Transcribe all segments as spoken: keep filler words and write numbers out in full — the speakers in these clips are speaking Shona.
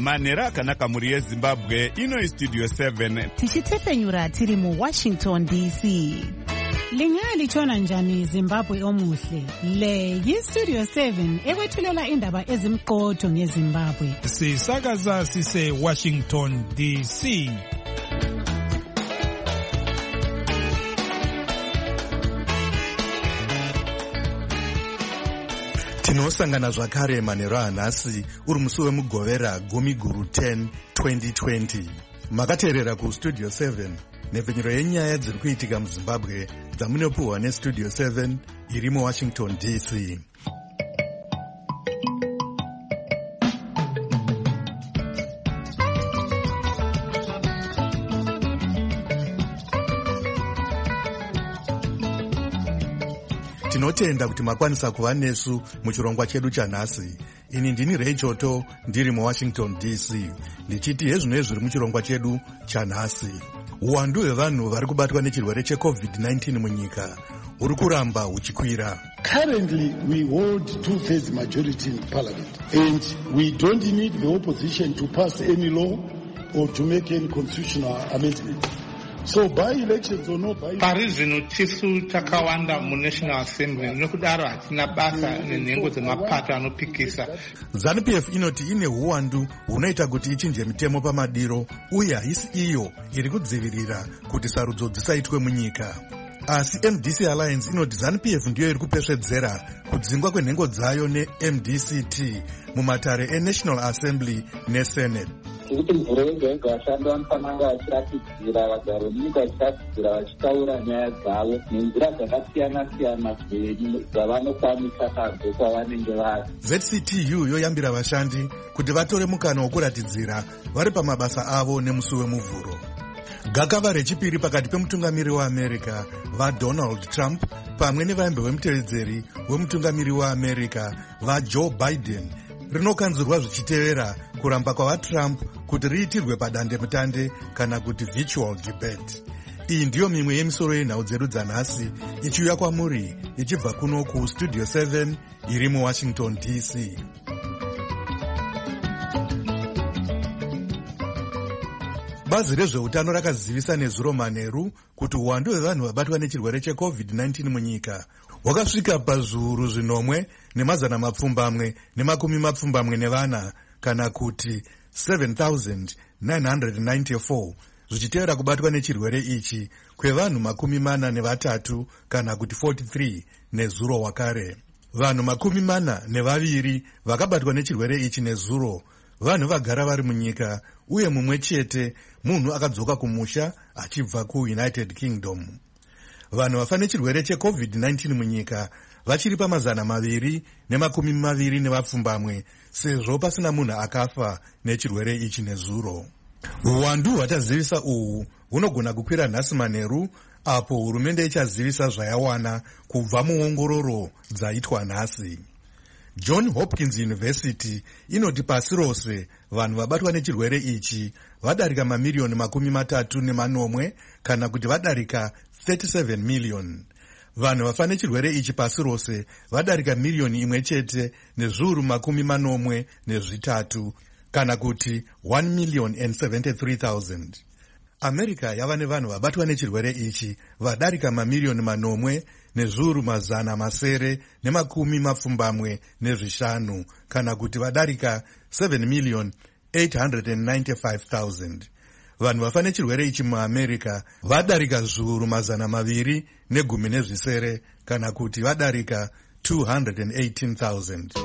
Manera akanaka muri yeZimbabwe. Ino iStudio seven. Tichitefenyura tiri mu Washington D C. Lingali chona njani Zimbabwe omuhle. Le yiStudio seven ekwethulela indaba ezimqotho ngeZimbabwe. Sisakaza sise Washington D C. Tinosangana zvakare manheru anhasi uri musi wemugovera gumi guru ten twenty twenty. Makateerera kuStudio seven nhepfenyuro yenyaya dziri kuitika muZimbabwe dzamunopiwa neStudio seven iri muWashington D C. Tinotenda kuti makwanisa kuva nesu muchirongwa chedu chanhasi. Ini ndini Ray Choto ndiri muWashington D C. Ndichiti hezvino zviri muchirongwa chedu chanhasi. Uwandu hwevanhu vari kubatwa nechirwere cheCovid nineteen munyika uri kuramba huchikwira. Currently we hold two-thirds majority in parliament and we don't need the opposition to pass any law or to make any constitutional amendment. So by elections or no by pari zvino tisu takawanda muNational Assembly nokudaro hatina basa nenhengo dzemapato anopikisa. ZANU-P F inoti ine huwandu hunoita kuti ichinje mitemo pamadiro uye haisi iyo iri kudzivirira kuti sarudzo dzisaitwe munyika. Asi M D C Alliance inoti ZANU-P F ndiyo iri kupesvedzera kudzingwa kwenhengo dzayo neM D C T mumatare eNational Assembly neSenate. Kuti mvura yega yega vashandi vanofanira vachiratidzira vagari venyika vachiratidzira vachitaura nyaya dzavo nenzira dzakasiyana-siyana dzavanokwanisa kadzo kwavanenge vari. Z C T U yoyambira vashandi kuti vatore mukana wokuratidzira vari pamabasa avo nemusi wemuvhuro. Gakava rechipiri pakati pemutungamiri weAmerica vaDonald Trump pamwe nevaimbe vemutevedzeri wemutungamiri weAmerica vaJoe Biden rinokanzurwa zvichitevera kuramba kwavaTrump kuti riitirwe padandemutande kana kuti virtual debate. Iyi ndiyo mimwe yemisoro yenhau dzedu dzanhasi ichiuya kwamuri ichibva kuno kuStudio seven iri muWashington D C. Bazi rezveutano rakazivisa nezuro manheru kuti uwandu hwevanhu vabatwa nechirwere cheCovid nineteen munyika hwakasvika pazviuru zvinomwe nemazana mapfumbamwe nemakumi mapfumbamwe nevana kana kuti seven thousand nine hundred ninety-four zvichitevera kubatwa nechirwere ichi kwevanhu makumi mana nevatatu kana kuti forty-three nezuro wakare. Vanhu makumi mana nevaviri vakabatwa nechirwere ichi nezuro vanhu vagara vari munyika uye mumwe chete munhu akadzoka kumusha achibva kuUnited Kingdom. Vanhu vafa nechirwere cheCovid nineteen munyika vachiri pamazana maviri nemakumi maviri nevapfumbamwe sezvo pasina munhu akafa nechirwere ichi nezuro. Uwandu hwatazivisa uhu hunogona kukwira nhasi manheru apo hurumende ichazivisa zvayawana kubva muongororo dzaitwa nhasi. John Hopkins University inoti pasi rose vanhu vabatwa nechirwere ichi vadarika mamiliyoni makumi matatu nemanomwe kana kuti vadarika thirty-seven million. Vanhu vafa nechirwere ichi pasi rose vadarika miliyoni imwe chete nezviuru makumi manomwe nezvitatu kana kuti one million and seventy-three thousand. America yava nevanhu vabatwa nechirwere ichi vadarika mamiliyoni manomwe nezviuru mazana masere nemakumi mapfumbamwe nezvishanu kana kuti vadarika seven million eight hundred ninety-five thousand. Vanhu vafa nechirwere ichi muAmerica vadarika zviuru mazana maviri negumi nezvisere kana kuti vadarika two hundred eighteen thousand.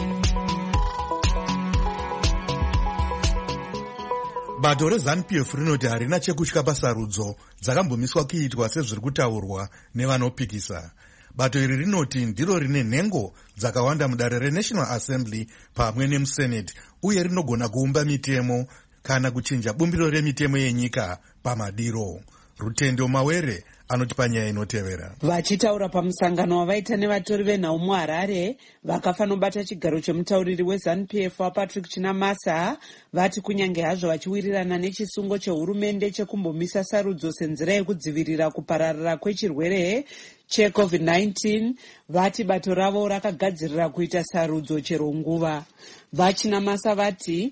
Bato reZANU-P F rinoti harina chekutya pasarudzo dzakambomiswa kuitwa sezviri kutaurwa nevanopikisa. Bato iri rinoti ndiro rine nhengo dzakawanda mudare reNational Assembly pamwe nemuSenate uye rinogona kuumba mitemo kana kuchinja bumbiro remitemo yenyika pamadiro. Rutendo Mawere anotipa nyaya inotevera. Vachitaura pamusangano wavaita nevatori venhau muHarare vakafanobata chigaro chemutauriri weZANU-P F waPatrick Chinamasa vati kunyange hazvo vachiwirirana nechisungo chehurumende chekumbomisa sarudzo senzira yekudzivirira kupararira kwechirwere cheCovid nineteen vati bato ravo rakagadzirira kuita sarudzo chero nguva. VaChinamasa vati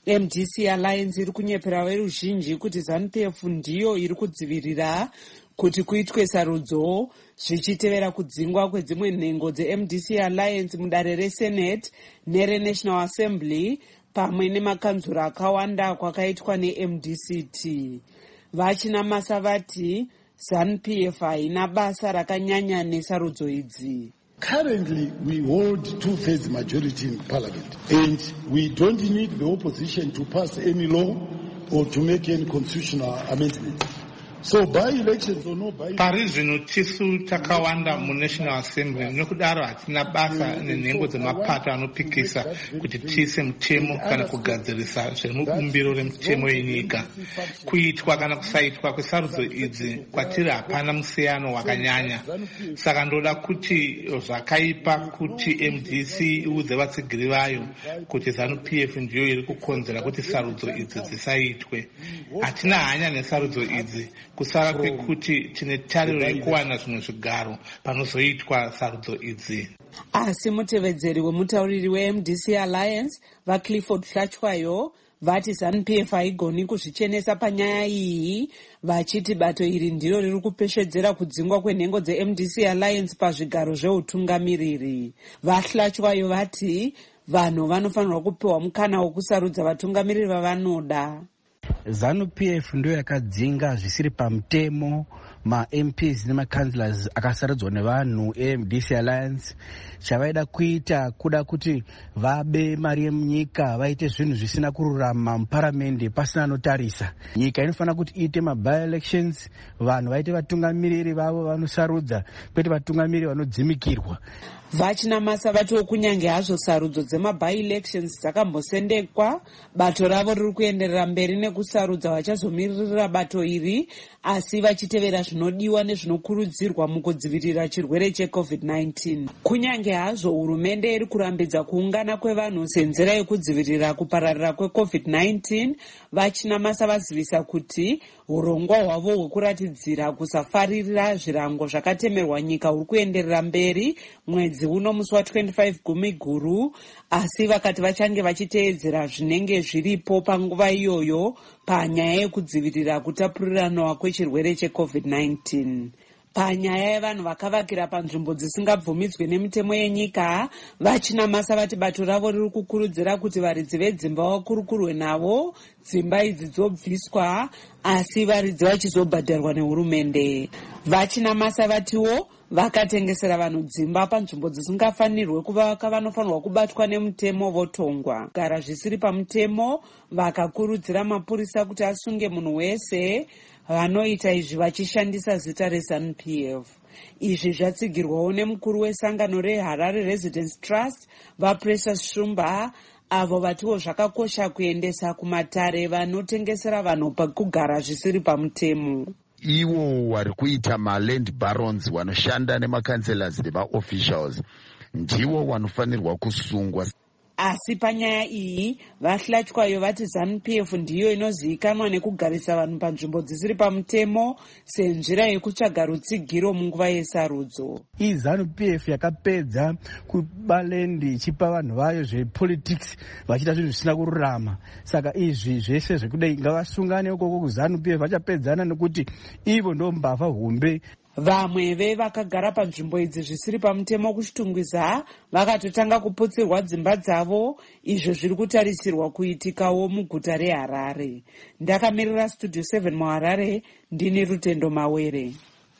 M D C Alliance iri kunyepera veruzhinji kuti ZANU P F ndiyo iri kudzivirira kuti kuitwe sarudzo zvichitevera kudzingwa kwedzimwe nhengo dze-M D C Alliance mudare reSenate nereNational Assembly pamwe nemakanzura akawanda kwakaitwa ne-M D C T. Vachinamasa vati ZANU P F haina basa rakanyanya nesarudzo idzi. Currently, we hold two-thirds majority in parliament, and we don't need the opposition to pass any law or to make any constitutional amendment. So by elections or no by pari zvino tisu takawanda muNational Assembly nokudaro hatina basa nenhengo dzemapato anopikisa kuti tiise mutemo kana kugadzirisa zviri mubumbiro remutemo yenyika. Kuitwa kana kusaitwa kwesarudzo idzi kwatiri hapana musiyano wakanyanya, saka ndoda kuti zvakaipa kuti M D C iudze vatsigiri vayo kuti ZANU P F ndiyo iri kukonzera kuti sarudzo idzi dzisaitwe. Hatina hanya nesarudzo idzi, kusara kwekuti tine tariro yekuwana zvimwe zvigaro panozoitwa sarudzo idzi. Asi mutevedzeri wemutauriri we-M D C Alliance vaClifford Hlachwayo vati ZANU P F haigoni kuzvichenesa panyaya iyi, vachiti bato iri ndiro riri kupeshedzera kudzingwa kwenhengo dze-M D C Alliance pazvigaro zveutungamiriri. VaHlachwayo vati vanhu vanofanirwa kupiwa mukana wokusarudza vatungamiriri vavanoda. ZANU P F ndio yakadzinga zvisiri pamutemo ma-M Ps nema-councillors akasarudzwa nevanhu e-M D C Alliance. Chavaida kuita kuda kuti vabe mari yemunyika, vaite zvinhu zvisina kururama muparamende pasina anotarisa. Nyika inofanira kuti iite ma-by-elections, vanhu vaite vatungamiriri vavo vanosarudza, kwete vatungamiriri vanodzimikirwa. Vachinamasa vatiwo kunyange hazvo sarudzo dzema-by-elections dzakambosendekwa, bato ravo riri kuenderera mberi nekusarudza vachazomiririra bato iri, asi vachitevera zvinodiwa nezvinokurudzirwa mukudzivirira chirwere cheCovid nineteen. Kunyange hazvo hurumende iri kurambidza kuungana kwevanhu senzira yekudzivirira kupararira kweCovid nineteen, vachinamasa vazivisa kuti urongwa hwavo hwekuratidzira kusafarira zvirango zvakatemerwa nyika huri kuenderera mberi mwedzi uno musi wa25 gumi guru, asi vakati vachange vachiteedzera zvinenge zviripo panguva iyoyo panyaya yekudzivirira kutapurirana kwechirwere cheCovid nineteen. Panyaya yevanhu vakavakira panzvimbo dzisingabvumidzwe nemitemo yenyika, vachinamasa vati bato ravo riri kukurudzira kuti varidzi vedzimba vakurukurwe navo, dzimba idzi dzobviswa, asi varidzi vachizobhadharwa nehurumende. Vachinamasa vatiwo vakatengesera vanhu dzimba panzvimbo dzisingafanirwe kuvaka vanofanirwa kubatwa nemutemo votongwa. Gara zvisiri pamutemo, vakakurudzira mapurisa kuti asunge munhu wese vanoita izvi vachishandisa zita reZANU P F. Izvi zvatsigirwawo nemukuru wesangano reHarare Residence Trust vaPrecious Shumba, avo vatiwo zvakakosha kuendesa kumatare vanotengesera vanhu pakugara zvisiri pamutemo. Iwo vari kuita ma-land barons wanoshanda nema-councillors neva-officials ndiwo wanofanirwa kusungwa. Asi panyaya iyi vaHlachwayo vati ZANU P F ndiyo inozivikanwa nekugarisa vanhu panzvimbo dzisiri pamutemo senzira yekutsvaga rutsigiro munguva yesarudzo. Iyi ZANU P F yakapedza kuba lendi ichipa vanhu vayo zvepolitics vachiita zvinhu zvisina kururama. Saka izvi zvese zvekudai ngavasungane ukoko kuZANU P F vachapedzana nekuti ivo ndo mbavha hombe. Vamwe vevakagara panzvimbo idzi zvisiri pamutemo kuchitungwiza vakatotanga kuputsirwa dzimba dzavo, izvo zviri kutarisirwa kuitikawo muguta reHarare. Ndakamirira Studio seven muHarare, ndini Rutendo Mawere.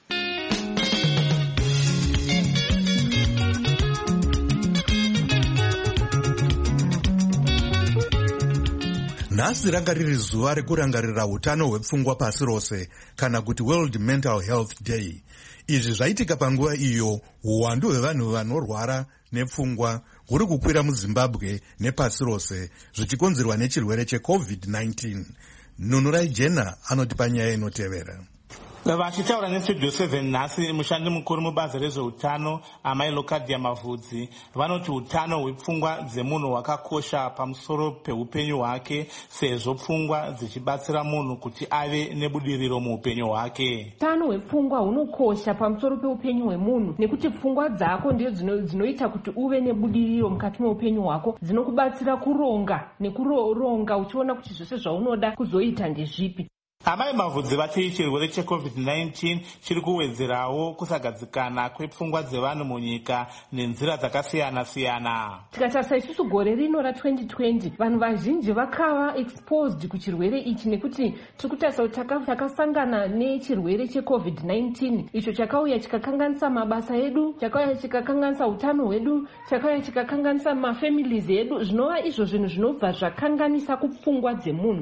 Nhasi ranga riri zuva rekurangarira utano hwepfungwa pasi rose, kana kuti World Mental Health Day. Izvi zvaitika panguva iyo uwandu hwevanhu vanorwara nepfungwa huri kukwira muZimbabwe nepasi rose zvichikonzerwa nechirwere cheCovid nineteen. Nunurai Jena anoti panyaya inotevera. Vachitaura nestudio seven nhasi mushandi mukuru mubazi rezveutano amai Locadia Mavhudzi vanoti utano hwepfungwa dzemunhu hwakakosha pamusoro peupenyu hwake sezvo pfungwa dzichibatsira munhu kuti ave nebudiriro muupenyu hwake. Utano hwepfungwa hunokosha pamusoro peupenyu hwemunhu nekuti pfungwa dzako ndidzo dzinoita kuti uve nebudiriro mukati meupenyu hwako, dzinokubatsira kuronga nekuronga uchiona kuti zvose zvaunoda kuzoita ndezvipi. Amai Mavhudzi vati chirwere checovid nineteen chiri kuwedzerawo kusagadzikana kwepfungwa dzevanhu munyika nenzira dzakasiyana siyana. Tikatarisa isusu gore rino ra twenty twenty vanhu vazhinji vakava exposed kuchirwere ichi nekuti tiri kutarisa kuti takasangana nechirwere checovid nineteen icho chakauya chikakanganisa mabasa edu, chakauya chikakanganisa utano hwedu, chakauya chikakanganisa mafamilies edu, zvinova izvo zvinhu zvinobva zvakanganisa kupfungwa dzemunhu.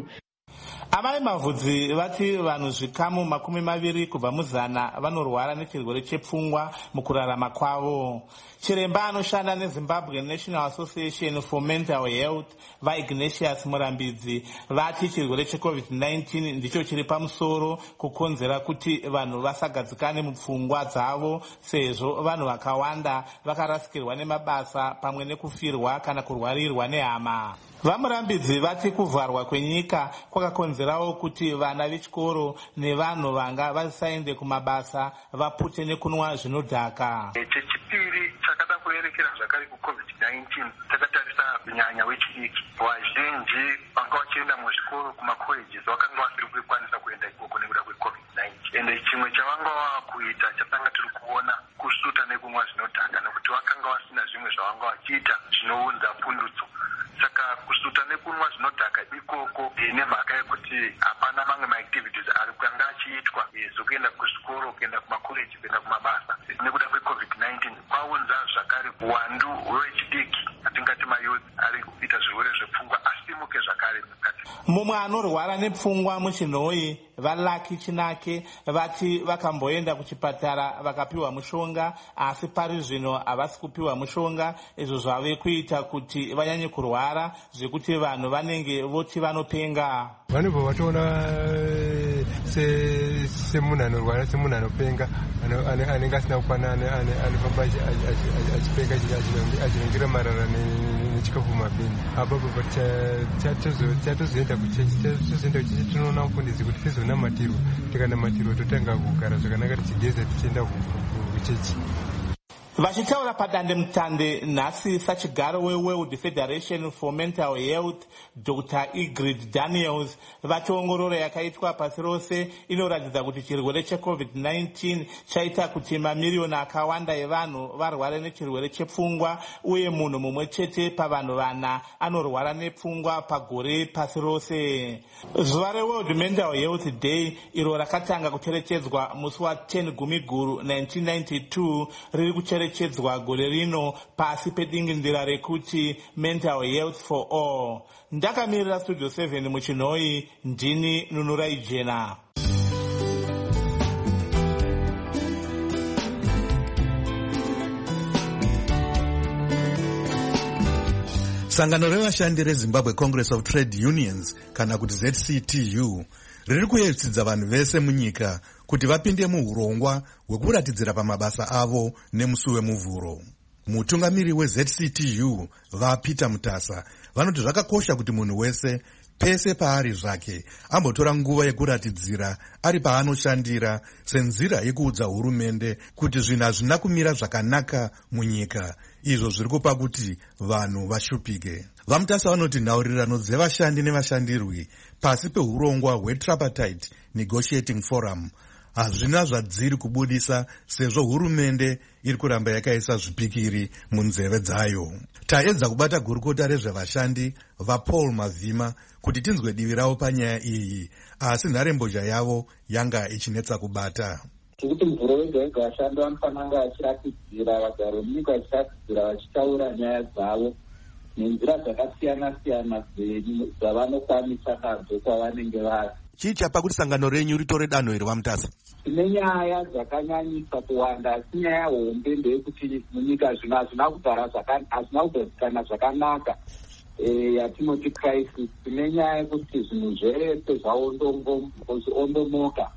Amai Mavhudzi vati vanhu zvikamu makumi maviri kubva muzana vanorwara nechirwere chepfungwa mukurarama kwavo. Chiremba anoshanda neZimbabwe National Association for Mental Health vaIgnatius Murambidzi vati chirwere checovid nineteen ndicho chiri pamusoro kukonzera kuti vanhu vasagadzikane mupfungwa dzavo sezvo vanhu vakawanda vakarasikirwa nemabasa pamwe nekufirwa kana kurwarirwa nehama. Vamurambidzi vati kuvharwa kwenyika kwakakonzerawo kuti vana vechikoro nevanhu vanga vasaende kumabasa vapute nekunwa zvinodhaka. Chechipiri chakada kuerekera zvakare kucovid nineteen takatarisa kunyanya wechidiki. Vazhinji vanga vachienda muzvikoro kumacolleges vakanga vasiri kukwanisa kuenda ikoko nekuda kwecovid nineteen. Ende chimwe chavanga vakuita chatanga tiri kuona kusuta nekunwa zvinodhaka nekuti vakanga vasina zvimwe zvavanga vachiita zvinounza pundutso. Saka kusuta nekunwa zvinodhaka ikoko nemhaka yekuti hapana mamwe maactivities ari kanga achiitwa zokuenda kuzvikoro, kuenda kumacollege, kuenda kumabasa nekuda kwecovid nineteen kwaunza zvakare uwandu hwechidiki atingati mayouth ari kuita zvirwere zvepfungwa asimuke zvakare mukati. Mumwe anorwara nepfungwa muchinhoyi vaLucky Chinake vati vakamboenda kuchipatara vakapiwa mushonga asi pari zvino havasi kupiwa mushonga, izvo zvave kuita kuti vanyanye kurwara zvekuti vanhu vanenge voti vanopenga. Vanobva vatoona semunhu anorwara semunhu anopenga anenge asina kukwana anofamba achipenga achinongera marara nechikafu mumabhini. Apapo chatozoenda kuchechi tinoona mufundisi kuti tizonamatirwa, tikanamatirwa totanga kugara zvakanaka tichigeza tichienda kuchechi. Vachitaura padande mutande nhasi sachigaro weWorld Federation for Mental Health Doctor Ingrid Daniels vati ongororo yakaitwa pasi rose inoratidza kuti chirwere checovid nineteen chaita kuti mamiriyoni akawanda evanhu varware nechirwere chepfungwa uye munhu mumwe chete pavanhu vana anorwara nepfungwa pagore pasi rose. Zuva reWorld Mental Health Day iro rakatanga kucherechedzwa musi wa ten Gumiguru nineteen ninety-two riri kucherechedzwa chedzwa gore rino pasi pedingindira rekuti mental health for all. Ndakamirira studio seven muchinhoyi, ndini Nunurai Jena. Sangano revashandi reZimbabwe Congress of Trade Unions kana kuti Z C T U riri kuyeuchidza vanhu vese munyika kuti vapinde muurongwa hwekuratidzira pamabasa avo nemusi wemuvhuro. Mutungamiri weZ C T U vaPeter Mutasa vanoti zvakakosha kuti munhu wese pese paari zvake ambotora nguva yekuratidzira ari paanoshandira senzira yekuudza hurumende kuti zvinhu hazvina kumira zvakanaka munyika, izvo zviri kupa kuti vanhu vashupike. VaMutasa vanoti nhaurirano dzevashandi nevashandirwi pasi peurongwa hweTripartite Negotiating Forum hazvina zvadziri kubudisa sezvo hurumende iri kuramba yakaisa zvipikiri munzeve dzayo. Taedza kubata gurukota rezvevashandi vaPaul Mavhima kuti tinzwe divi ravo panyaya iyi, asi nharembozha yavo yanga ichinetsa kubata. Tikuti mvuro wega wega vashandi vanofanira vachiratidzira vagari vemunyika vachiratidzira vachitaura nyaya dzavo nenzira dzakasiyana siyana dzavanokwanisa nadzo kwavanenge vari. Chii chapa kuti sangano renyu ritore danho iri VaMutasa? Tine nyaya dzakanyanyisa kuwanda, asi nyaya hombe ndeyekuti munyika zvino hazvina kugara hazvina kugadzikana zvakanaka yatinoti crisis. Tine nyaya yekuti zvinhu zvese zvaondomoka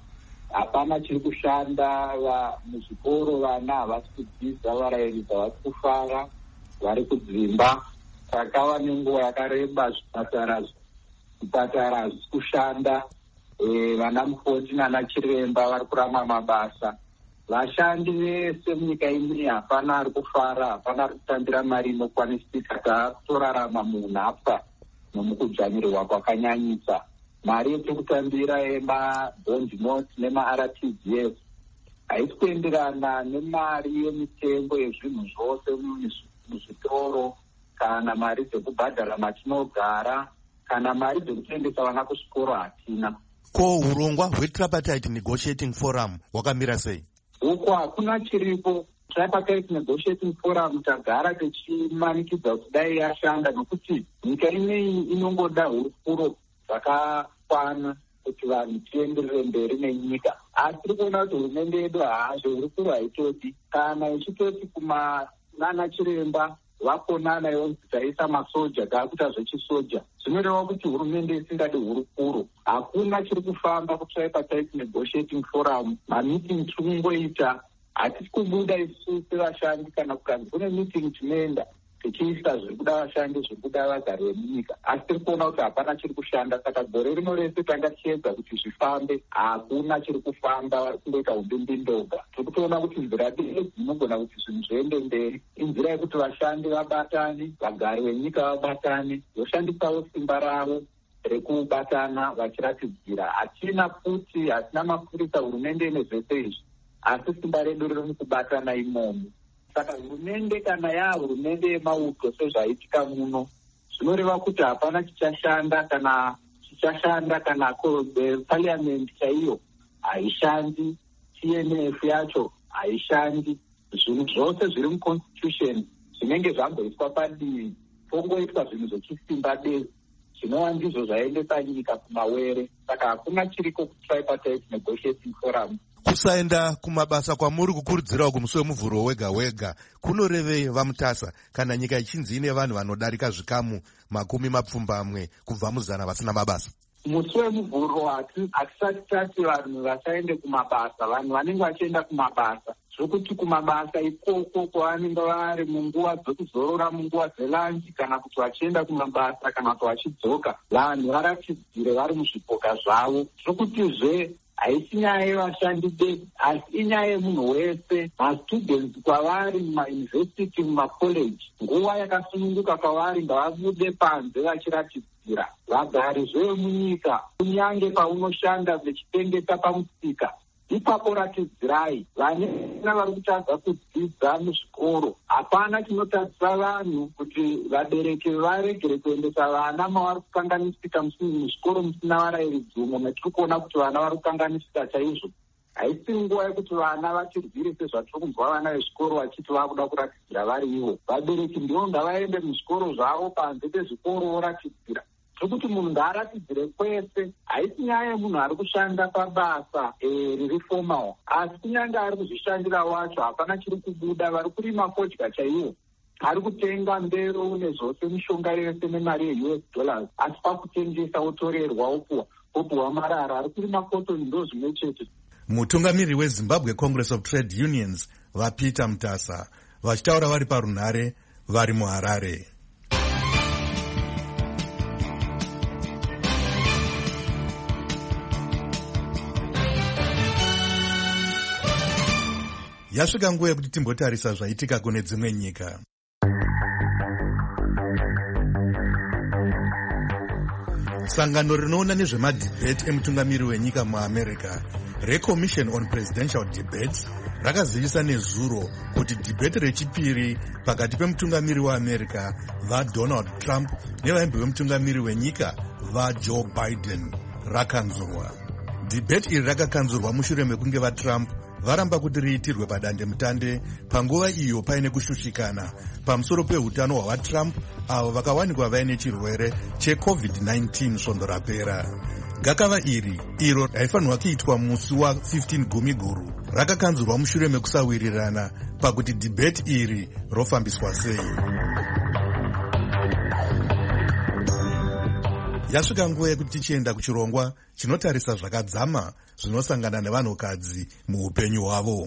hapana chiri kushanda. Muzvikoro vana havasi kudzidza, varairidzi havasi kufara, vari kudzimba. Pakava nenguva yakareba zvipatara zvipatara hazvisi kushanda. E, vana mukoti nana chiremba vari kurama mabasa. Vashandi vese munyika ino hapana ari kufara, hapana ari kutambira mari inokwanisika. Tatorarama munhapwa nomukudzvanyirirwa kwakanyanyisa. Mari yekutambira ema-bond note nema-R T G S haisi kuenderana nemari yemitengo yezvinhu zvose muzvitoro, kana mari dzekubhadhara matinogara, kana mari dzekutendesa vana kuchikoro hatina. Ko urongwa hwetripartite negotiating forum hwakamira sei? Uko hakuna chiripo. Tripartite negotiating forum tagara tichimanikidza kuti dai yashanda, nokuti nyika ineyi inongoda hurukuro dzakakwana kuti vanhu tienderere mberi nenyika. Asi tiri kuona kuti hurumende yedu hazvo hurukuro haitoti. Kana ichitoti kumanana chiremba vakonana yonzi taisa masoja taakuita zvechisoja, zvinoreva kuti hurumende isingadi hurukuro. Hakuna chiri kufamba kutripartite negotiating forum. Mamiting tiri kungoita, hatisi kubuda isu sevashandi, kana kukanzi kune meeting tinoenda tichiisa zviri kuda vashandi, zviri kuda vagari vemunyika. Asi tiri kuona kuti hapana chiri kushanda. Saka gore rino rese tanga tichiedza kuti zvifambe, hakuna chiri kufamba, vari kungoita umbimbindoga. Tiri kutoona kuti nzira dei dzinogona kuti zvinhu zviende mberi inzira yekuti vashandi vabatane, vagari venyika vabatane, voshandisawo simba ravo rekubatana vachiratidzira. Hatina kuti hatina mapurisa, hurumende ine zvese izvi, asi simba redu riri mukubatana imomo. Saka hurumende kana yaa hurumende yemauto sezvaitika muno, zvinoreva kuti hapana chichashanda, kana chichashanda kana parliament chaiyo haishandi, T N F yacho haishandi. Zvinhu zvose zviri muconstitution zvinenge zvamboiswa padivi, pongoitwa zvinhu zvechisimba dei, zvinova ndizvo zvaendesa nyika kumawere. Saka hakuna chiriko kutripartite negotiating forum. Kusaenda kumabasa kwamuri kukurudzirawo kumusi wemuvhuro wega wega kunorevei vamutasa, kana nyika ichinzi ine vanhu vanodarika zvikamu makumi mapfumbamwe kubva muzana vasina mabasa? Musi wemuvhuro hatisati tati vanhu vasaende kumabasa. Vanhu vanenge vachienda kumabasa, zvokuti kumabasa ikoko kwavanenge vari munguva dzokuzorora, munguva dzelanchi, kana kuti vachienda kumabasa, kana kuti vachidzoka, vanhu varatidzire vari muzvipoka zvavo. Zvokutizve haisi nyaya yevashandi bedzi, asi inyaya yemunhu wese. Mastudents kwavari mumayunivhesiti, mumakoleji, nguva yakasununguka kwavari ngavabude panze vachiratidzira. Vagari zvemunyika, kunyange paunoshanda vechitengesa pamusika, ipapo ratidzirai. Vana vari kutadza kudzidza muzvikoro, hapana chinotadzisa vanhu kuti vabereki varegere kuendesa vana mavari kukanganisika muzvikoro musina varairidzi, umwe metiri kuona kuti vana vari kukanganisika chaizvo. Haisi nguva yekuti vana vatirwire sezvatiri kunzwa vana vezvikoro vachiti vakuda kuratidzira vari ivo. Vabereki ndivo ngavaende muzvikoro zvavo, panze pezvikoro voratidzira. Zvekuti munhu ngaaratidzire kwese. Haisi nyaya yemunhu ari kushanda pabasa riri formal, asi kunyange ari kuzvishandira wacho hapana chiri kubuda. Vari kurima fodya chaiwo, ari kutenga mbero nezvose mishonga yese nemari ye-U S dollars, asi pakutengesa otorerwa opuwa opuwa marara. Ari kurima cotton, ndo zvimwe chete. Mutungamiri weZimbabwe Congress of Trade Unions vaPeter Mutasa vachitaura vari parunhare vari muHarare. Yasvika nguva yekuti timbotarisa zvaitika kune dzimwe nyika. Sangano rinoona nezvemadhibheti emutungamiri wenyika muAmerica, reCommission on Presidential Debates, rakazivisa nezuro kuti dhibheti rechipiri pakati pemutungamiri weAmerica vaDonald Trump nevaimbi vemutungamiri wenyika vaJoe Biden rakanzurwa. Dhibheti iri rakakanzurwa mushure mekunge vaTrump varamba kuti riitirwe padandemutande panguva iyo paine kushushikana pamusoro pehutano hwavaTrump avo vakawanikwa vaine chirwere checovid nineteen svondo rapera. Gakava iri iro raifanirwa kuitwa musi wa15 Gumiguru rakakanzurwa mushure mekusawirirana pakuti dhibheti iri rofambiswa sei. Yasvika nguva yekuti tichienda kuchirongwa chinotarisa zvakadzama zvinosangana nevanhukadzi muupenyu hwavo.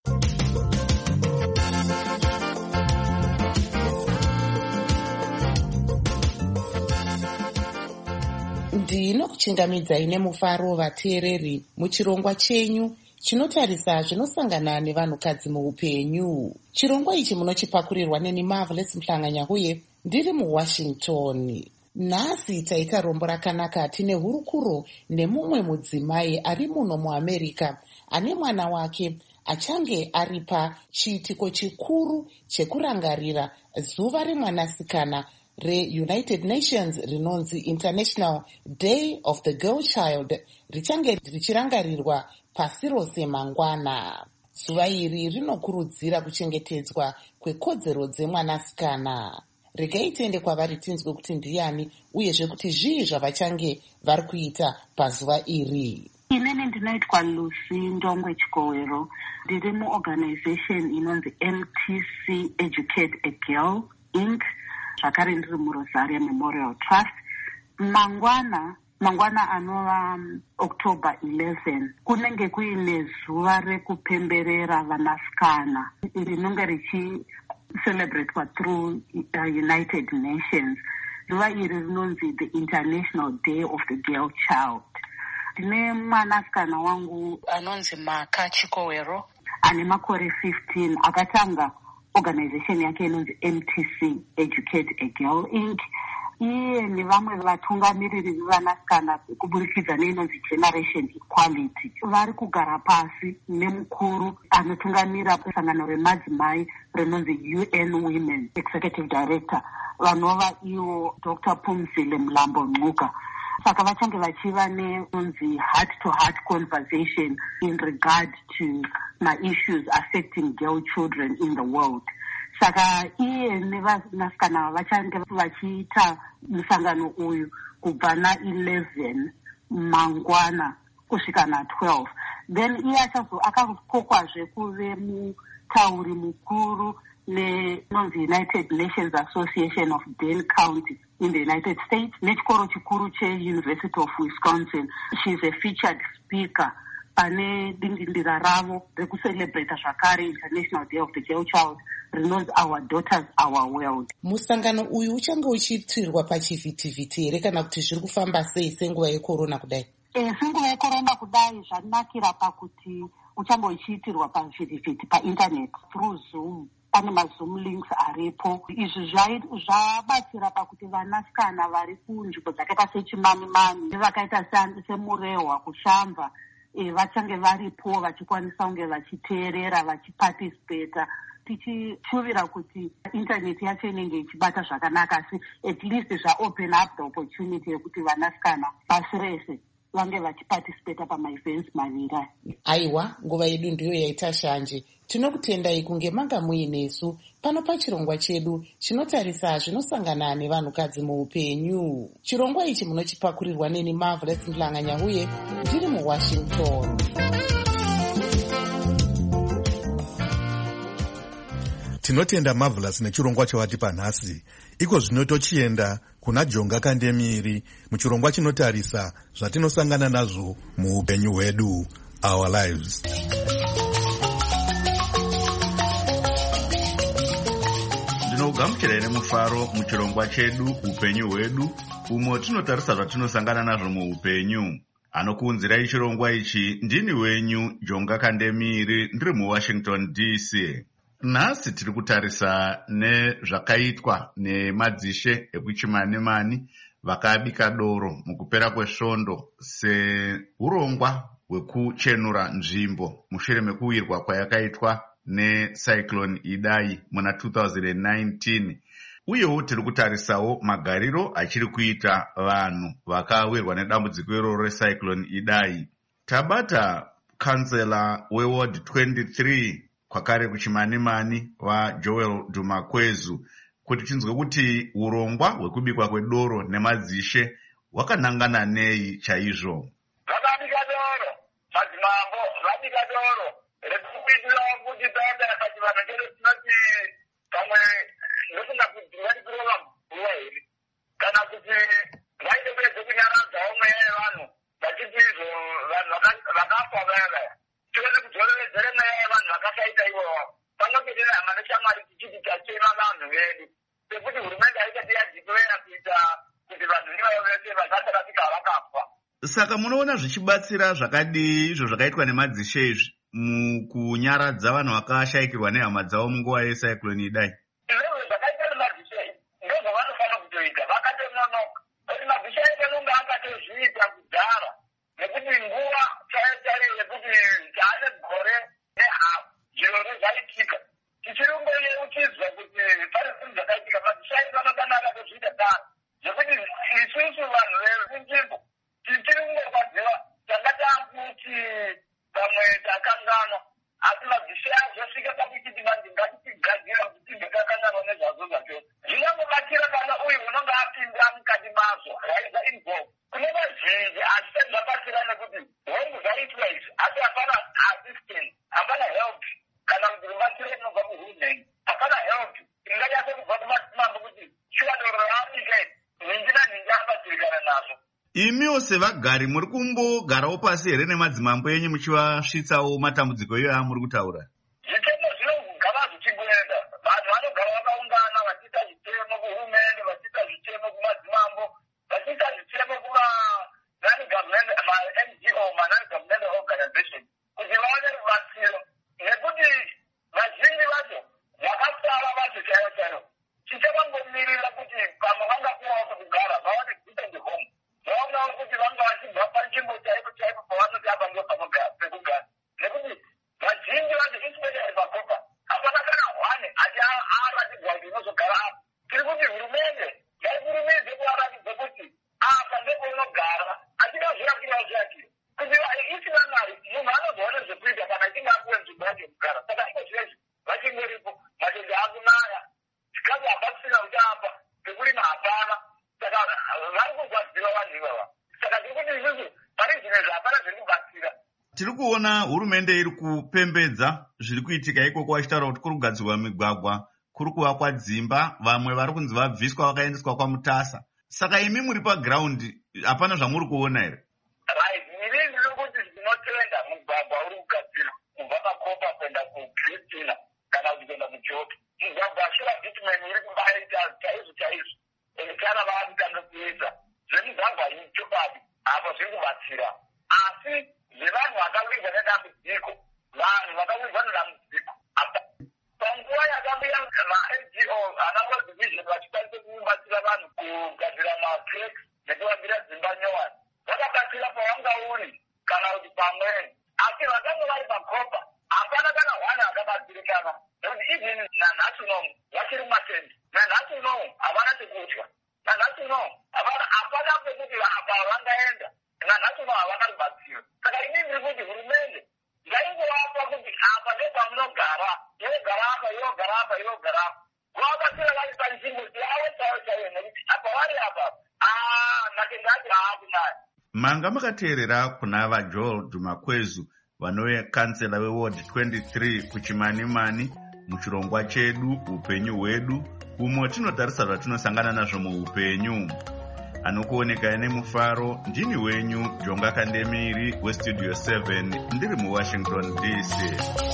Ndinokuchingamidzai nemufaro vateereri muchirongwa chenyu chinotarisa zvinosangana nevanhukadzi muupenyu. Chirongwa ichi munochipakurirwa neni Marvelous Mhlanga-Nyahuye ndiri muWashington. Nhasi taita rombo rakanaka. Tine hurukuro nemumwe mudzimai ari muno muAmerica ane mwana wake achange ari pachiitiko chikuru chekurangarira zuva remwanasikana re-United Nations rinonzi International Day of the Girl Child, richange richirangarirwa pasi rose mangwana. Zuva iri rinokurudzira kuchengetedzwa kwekodzero dzemwanasikana. Regai tiende kwavari tinzwe kuti ndiani uyezve kuti zvii zvavachange vari kuita pazuva iri. Inini ndinoitwa Lucy Ndongwe Chikowero, ndiri muorganization inonzi M T C Educate a Girl Incorporated, zvakare ndiri muRosaria Memorial Trust. Mangwana mangwana anova um, October eleventh kunenge kuine zuva rekupemberera vanasikana rinonge richi celebrated through uh, United Nations. Zuva iri rinonzi the International Day of the Girl Child. Ndine mwanasikana wangu anonzi Maka Chikowero ane makore fifteen, akatanga organization yake inonzi M T C Educate a Girl Incorporated. Iye nevamwe vatungamiriri vevanasikana kuburikidza neinonzi Generation Equality vari kugara pasi nemukuru anotungamira sangano remadzimai rinonzi U N Women Executive Director vanova ivo Doctor Phumzile Mlambo Ngcuka. Saka vachange vachiva nenonzi heart to heart conversation in regard to my issues affecting girl children in the world. Saka iye nevanasikana vachange vachiita musangano uyu kubva na-eleven mangwana kusvika na-twelve. Then iye achazo akakokwazve kuve mutauri mukuru nenonzi United Nations Association of Dane County in the United States nechikoro chikuru che-University of Wisconsin. She's a featured speaker pane dingindira ravo rekucelebrata zvakare International Day of the Girl Child rinonzi Our Daughters, Our World. Musangano uyu uchange uchiitirwa pachivhitivhiti here kana kuti zviri kufamba sei senguva yekorona kudai? E, senguva yekorona kudai zvanakira pakuti uchange uchiitirwa pachivhitivhiti painternet through Zoom. Pane maZoom links aripo. Izvi zvabatsira pakuti vanasikana vari kunzvimbo dzakaita sechimani-mani vakaita semurehwa kushamba e, vachange varipo vachikwanisa kunge vachiteerera vachipatisipeta. Tichishuvira kuti internet yacho inenge ichibata zvakanaka, asi at least zvaopen up the opportunity yekuti vanasikana pasi rese vange vachipatisipeta pamaevents maviri. Aiwa, nguva yedu ndiyo yaita shanje. Tinokutendai kunge manga muinesu pano pachirongwa chedu chinotarisa zvinosangana nevanhukadzi muupenyu. Chirongwa ichi munochipakurirwa neni Marvelous Mhlanga-Nyahuye ndiri muWashington. Tinotenda Marvelous nechirongwa chawatipa nhasi. Iko zvino tochienda kuna Jonga Kandemiri muchirongwa chinotarisa zvatinosangana nazvo muupenyu hwedu, our lives. Ndinogamuchirai nemufaro muchirongwa chedu upenyu hwedu, umo tinotarisa zvatinosangana nazvo muupenyu. Anokuunzirai chirongwa ichi ndini wenyu Jonga Kandemiri ndiri muWashington D C. Nhasi tiri kutarisa nezvakaitwa nemadzishe ekuchimani-mani vakabika doro mukupera kwesvondo seurongwa hwekuchenura nzvimbo mushure mekuwirwa kwayakaitwa necyclone Idai muna two thousand nineteen. Uyewo tiri kutarisawo magariro achiri kuita vanhu vakawirwa nedambudziko iroro recyclone Idai. Tabata kansela weward twenty-three kwakare kuchimani-mani vaJoel Dumakwezu kuti tinzwe kuti urongwa hwekubikwa kwedoro nemadzishe hwakanangana nei chaizvo. Vakabika doro, madzimambo vabika doro rekubikira kuti dada yakati vanhu chero tinoti pamwe ndofunga kuti vari kurova mvura here kana kuti vaite kuedze kuti tachema vanhu vedu sekuti hurumende haisati yadhiklera kuita kuti vanhu ivavo vese vasati rasvika vakafa. Saka munoona zvichibatsira zvakadii izvo zvakaitwa nemadzishe izvi mukunyaradza vanhu vakashayikirwa nehama dzavo munguva yecyclone idai? Izvozvo zvakaitwa nemadzishe ndozvavanofanira kutoita, vakatononoka. Kuti madzishe ese nunge akatozviita kudhara nekuti nguva chaiyo chaiyo yekuti taane gore nehafu zvirozvo zvaitika. Tichirongouchidzwa kuti pane zvinhu zvakaitika, madzishe ese anokana akatozviita kare zvekuti isusu vanhu vekunzvimbo tichiri kungorwadziwa tanga taakuti pamwe takanganwa, asi madzishe azosvika pakuti manje ngatitigadzira kuti tibve takanganwa nezvazvo zvacho. Zvinongobatsira kana uyu unonga apinda mukati mazvo raiza involve kune vazhinji, asi sezvabatsira nekuti hongu zvaitwa izvi asi hapana assistance, hapana help kana kuti rubatsiro runobva kuhurumende, hapana help inganyase kubva kumadzimambo kuti shuwa doro raapika ninji naninji abatsirikana nazvo. Imiwo sevagari muri kumbogarawo pasi here nemadzimambo enyu muchivasvitsawo matambudziko iyoyo amuri kutaura? Zvitemo zvinogara zvichingorenda, vanhu vanogara vakaungana vachiita zvitemo kuhurumende, vachiita zvitemo kumadzimambo, vachiita zvitemo kuma-non government, ma-N G O, ma-non government organization kuti vaone rubatsiro, nekuti vazhinji vacho vakasara vacho chaivo chaivo chichavangomirira kuti pamwe vangapuwawo pekugara vaone kuita ndehome, vaonawo kuti vanga vachibva panzvimbo chaipo chaipo pavanoti apa ndo pekugara, nekuti vazhinji vacho especially makopa hapana kana hwane achiaratidzwa kuti unozogara apa. Tiri kuti hurumende ngaikurumidze kuaratidza kuti apa ndepaunogara, achingazviakira zviakiro kuti isina mari munhu anozoone zvekuita kana achinge apuwe nzvimbo yake yekugara. Saka iko zvinezvi vachingoripo matende akunaya, chikazi hapakusina kuti apa pekurima hapana, saka vari kurwadziwa vanhu ivava. Saka tiri kuti isusu pane zvinhu zvapana zviri kubatsira. Tiri kuona hurumende iri kupembedza zviri kuitika ikoko, vachitaura kuti kuri kugadzirwa migwagwa, kuri kuvakwa dzimba, vamwe vari kunzi vabviswa vakaendeswa kwaMutasa. Saka imi muri pagiraundi hapana zvamuri kuona here? Right, miri ndiri kuti ndinotenda mugwagwa uri kugadzirwa kubva makopa kuenda kuKristina kana kuti kuenda kuJopi. Mugwagwa ashira bitumen iri kumbaita chaizvo chaizvo, ende kana vaakutanga kuita zvemigwagwa iyi chokwadi apo zviri kubatsira, asi zvevanhu vakawirwa nedambudziko, vanhu vakawirwa nedambudziko panguva yakamira ma-N G O ana World Vision vachikwanisa kubatsira vanhu kugadzira macracks nekuvakira dzimba nyowani, vakabatsira pawanga uri kana kuti pamweni, asi vakanga vari makopa hapana kana hwana akabatsirikana, nekuti even nanhasi unomu vachiri mumatende, nanhasi unomu havana chekudya, nanhasi unomu hapana pekuti apa vangaenda, nanhasi unomu havana rubatsiro. Saka inini ndiri kuti hurumende ngaingowapa kuti apa ndepamunogara, yogara apa, yogara apa, yogara apa, kuvabatsira vari panzvimbo yavo chaiyo chaiyo, nekuti apa vari apa matende acho haakunaya. Manga makateerera kuna vaGeorge Makwezu, vanove kansela weward twenty-three kuchimanimani muchirongwa chedu upenyu hwedu, umo tinotarisa zvatinosangana nazvo muupenyu. Anokuoneka nemufaro ndini wenyu Jonga Kandemiri westudio seven ndiri muWashington D C.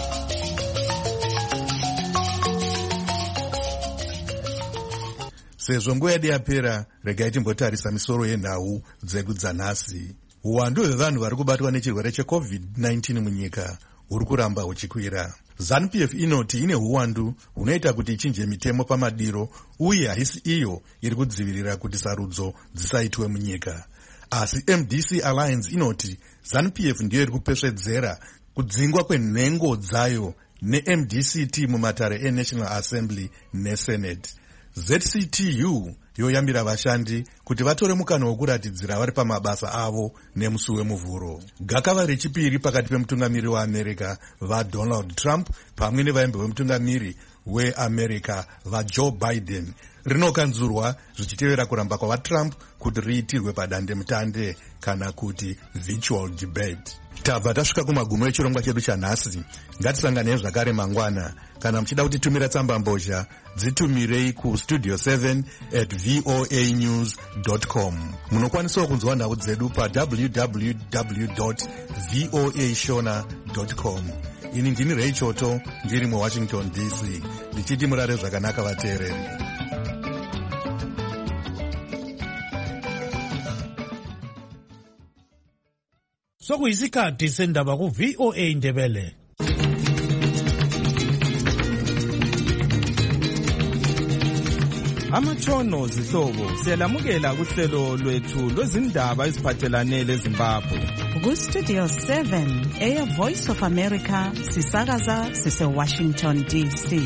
Sezvo nguva yedu yapera, regai timbotarisa misoro yenhau dzedu dzanhasi. Uwandu hwevanhu vari kubatwa nechirwere checovid nineteen munyika huri kuramba huchikwira. ZANU P F inoti ine uwandu hunoita kuti ichinje mitemo pamadiro, uye haisi iyo iri kudzivirira kuti sarudzo dzisaitwe munyika. Asi M D C Alliance inoti ZANU P F ndiyo iri kupesvedzera kudzingwa kwenhengo dzayo ne-M D C T mumatare eNational Assembly neSenate. Z C T U yoyambira vashandi kuti vatore mukana wokuratidzira vari pamabasa avo nemusi wemuvhuro. Gakava rechipiri pakati pemutungamiri waAmerica vaDonald Trump pamwe nevaimbi vemutungamiri weAmerica vaJoe Biden rinokanzurwa zvichitevera kuramba kwavaTrump kuti riitirwe padandemutande kana kuti virtual debate. Tabva tasvika kumagumo echirongwa chedu chanhasi. Ngatisanganei zvakare mangwana. Kana muchida kutitumira tsamba mbozha, dzitumirei kustudio seven at voa news dot com. Munokwanisawo kunzwa nhau dzedu pa w w w dot voa shona dot com. ini ndini Ray Choto ndiri muWashington D C ndichiti murare zvakanaka vateereri. Sokuyisikhathi sendaba ku V O A Ndebele. Amatshono zihlobo siyalamukela kuhlelo lwethu lwezindaba eziphathelane leZimbabwe. Ku Studio seven eya Voice of America sisakaza sise Washington D C.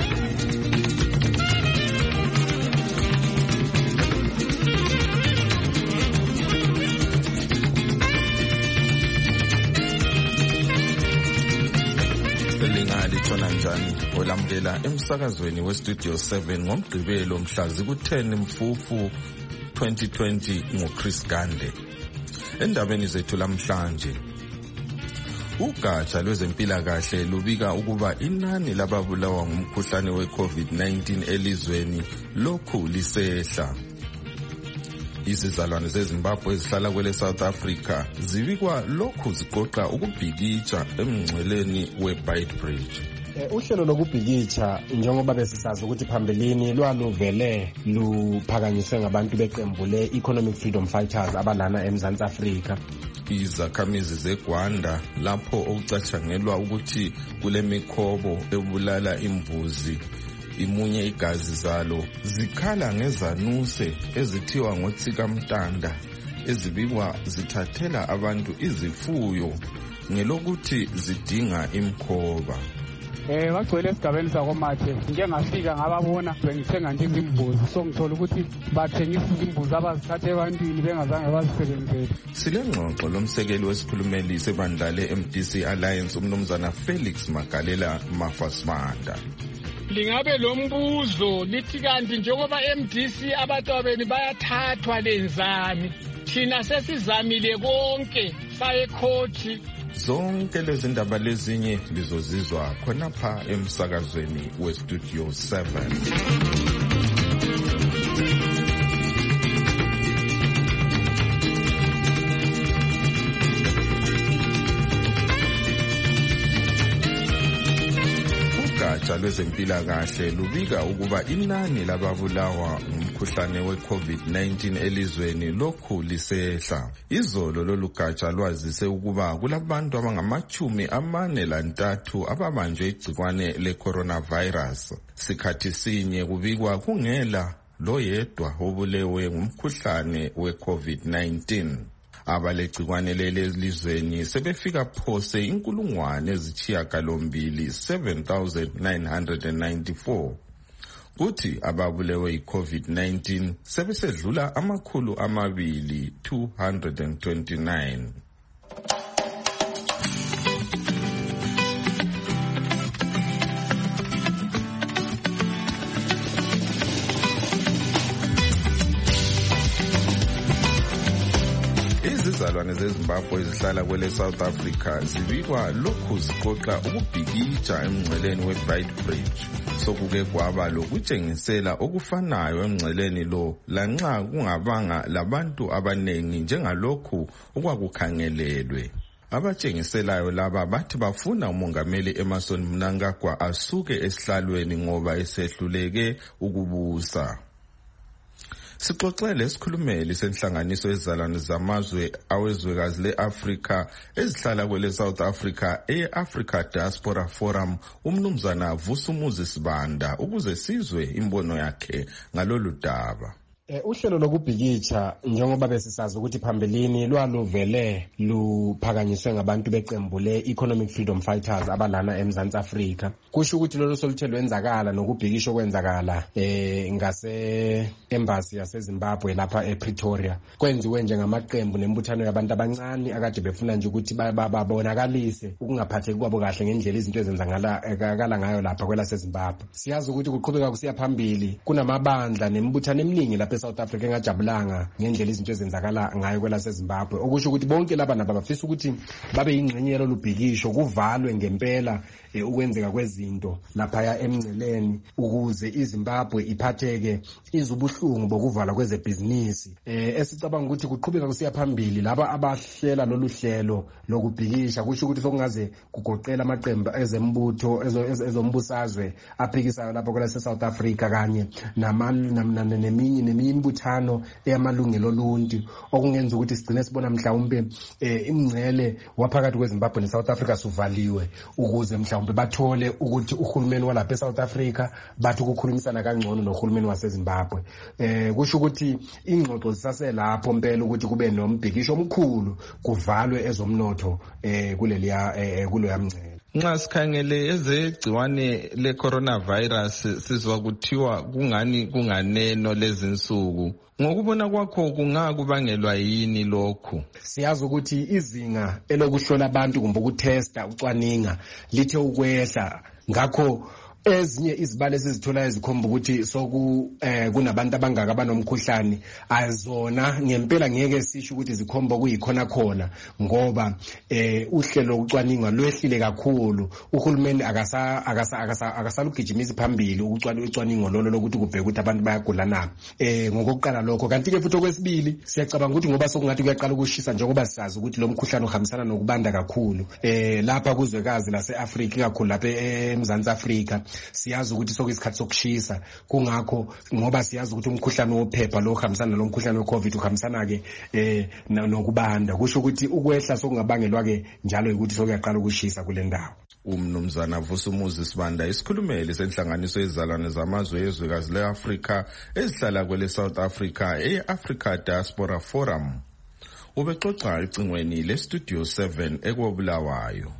Njani olamukela emsakazweni we Studio seven ngomgqibelo mhla ziku-ten Mfufu twenty twenty ngoChris Gande. Endabeni zethu lamhlanje, ugatsha lwezempilakahle lubika ukuba inani lababulawa ngumkhuhlane we-COVID nineteen elizweni lokhu lisehla. Izizalwane zeZimbabwe ezihlala kwele South Africa zibikwa lokhu ziqoqa ukubhikitsha emngceleni we-Beitbridge. Uhlelo lokubhikitsha njengoba besisazi ukuthi phambilini lwaluvele luphakanyiswe ngabantu beqembu le-Economic Freedom Fighters abalana eMzantsi Afrika. Izakhamizi zeGwanda lapho okucatshangelwa ukuthi kule mikhobo ebulala imbuzi imunye igazi zalo zikhala ngezanuse ezithiwa ngotsikamntanda ezibikwa zithathela abantu izifuyo ngelokuthi zidinga imkhoba. Eh bagcwele esigabeni sakomathe ngengafika ngababona bengithenga nje izimbuzi so ngithola ukuthi bathengisa izimbuzi abazithathe ebantwini bengazange bazisebenzele. Silengxoxo lomsekeli wesikhulumeli sebandla le-M D C Alliance umnumzana Felix Magalela Mafasmanda. Lingabe lo mbuzo lithi kanti njengoba M D C abatwabeni bayathathwa lenzani thina sesizamile konke saye court. Zonke lezi ndaba lezinye lizozizwa khonapha emsakazweni we Studio seven. Ugatsha lwezempilakahle lubika ukuba inani lababulawa ngumkhuhlane we-COVID nineteen elizweni lokhu lisehla. Izolo lolu gatsha lwazise ukuba kulabantu abangamachumi amane lantathu ababanjwe igcikwane le-coronavirus. Sikhathi sinye kubikwa kungela loyedwa obulewe ngumkhuhlane we-COVID nineteen. Abalegcikwane lelizweni sebefika phose inkulungwane ezitshiyagalombili seven thousand nine hundred ninety-four. Kuthi ababulewe i-COVID nineteen sebesedlula amakhulu amabili two hundred twenty-nine. Izizalwane zeZimbabwe ezihlala kwele South Africa zibikwa lokhu ziqoqa ukubhikitsha emngceleni we-Beitbridge. Sokuke kwaba lokutshengisela okufanayo emngceleni lo lanxa kungabanga labantu abanengi njengalokhu okwakukhangelelwe. Abatshengiselayo laba bathi bafuna umongameli Emmerson Mnangagwa asuke esihlalweni ngoba esehluleke ukubusa. Sixoxele isikhulumeli senhlanganiso yezizalwane zamazwe awezwekazi le-Afrika ezihlala kwele South Africa e-Africa Diaspora Forum umnumzana Vusumuzi Sibanda ukuze sizwe imbono yakhe ngalolu daba. Uhlelo lokubhikitsha njengoba besisazi ukuthi phambilini lwaluvele luphakanyiswe ngabantu beqembu le-Economic Freedom Fighters abalana eMzantsi Afrika. Kusho ukuthi lolu soluthe lwenzakala nokubhikisho kwenzakala eh ngase embassy yaseZimbabwe lapha ePretoria. Kwenziwe njengamaqembu nembuthano yabantu abancane akade befuna nje ukuthi babonakalise ukungaphatheki kwabo kahle ngendlela izinto ezenzakala akala ngayo lapha kwela seZimbabwe. Siyazi ukuthi kuqhubeka kusiya phambili kunamabandla nembuthano eminingi lapha South Africa engajabulanga ngendlela izinto ezenzakala ngayo kwela seZimbabwe. Okusho ukuthi bonke laba naba bafisa ukuthi babe yingxenye yalo lubhikisho kuvalwe ngempela eh, ukwenzeka kwezinto laphaya emngceleni ukuze iZimbabwe iphatheke izubuhlungu bokuvala kwezebhizinisi. Eh, esicabanga ukuthi kuqhubeka kusiya phambili laba abahlela lolu hlelo lokubhikisha kusho ukuthi sokungaze kugoqela amaqembu ezembutho ezombusazwe aphikisayo lapho kwelase South Africa kanye neminye neminye imbuthano eyamalungelo oluntu okungenza ukuthi sigcine sibona mhlawumbe eh, imngcele waphakathi kweZimbabwe neSouth Africa suvaliwe ukuze mhlawumbe bathole ukuthi uhulumeni walapha eSouth Africa bathi ukukhulumisana kangcono nohulumeni waseZimbabwe. Eh, kusho ukuthi ingxoxo zisaselapho mpela ukuthi kube nombhikisho omkhulu kuvalwe ezomnotho eh kuleliya eh, kuloya mngcele. Nxa sikhangele ezegciwane le coronavirus sizwa kuthiwa kungani kunganeno lezinsuku, ngokubona kwakho kungakubangelwa yini lokho? Siyazi ukuthi izinga elokuhlola abantu kumbe ukutesta ucwaninga lithe ukwehla, ngakho ezinye izibalo esizithola ezikhomba ukuthi soku eh kunabantu abangaka banomkhuhlane azona ngempela ngeke sisho ukuthi zikhomba kuyikhona khona ngoba eh uhlelo lokucwaninga lwehlile kakhulu. Uhulumeni akasa akasa akasa akasalugijimisa phambili ucwaningo lolo lokuthi kubheke ukuthi abantu bayagula na. Eh ngokuqala lokho, kanti ke futhi okwesibili siyacabanga ukuthi ngoba sokungathi kuyaqala ukushisa njengoba sisazi ukuthi lo mkhuhlane uhambisana nokubanda kakhulu eh lapha kuzwekazi lase-Afrika kakhulu lapha eMzantsi Afrika. Siyazi ukuthi sokuyisikhathi sokushisa, kungakho ngoba siyazi ukuthi umkhuhlane wophepha lo uhambisana lo mkhuhlane weCovid uhambisana ke eh nokubanda, kusho ukuthi ukwehla sokungabangelwa ke njalo ukuthi sokuyaqala ukushisa kule ndawo. Umnumzana Vusumuzi Sibanda, isikhulumeli senhlanganiso yezizalwane zamazwe ezwekazi le-Afrika ezihlala kwele South Africa e-Africa Diaspora Forum, ubexoxa ecingweni le-Studio seven ekwabulawayo.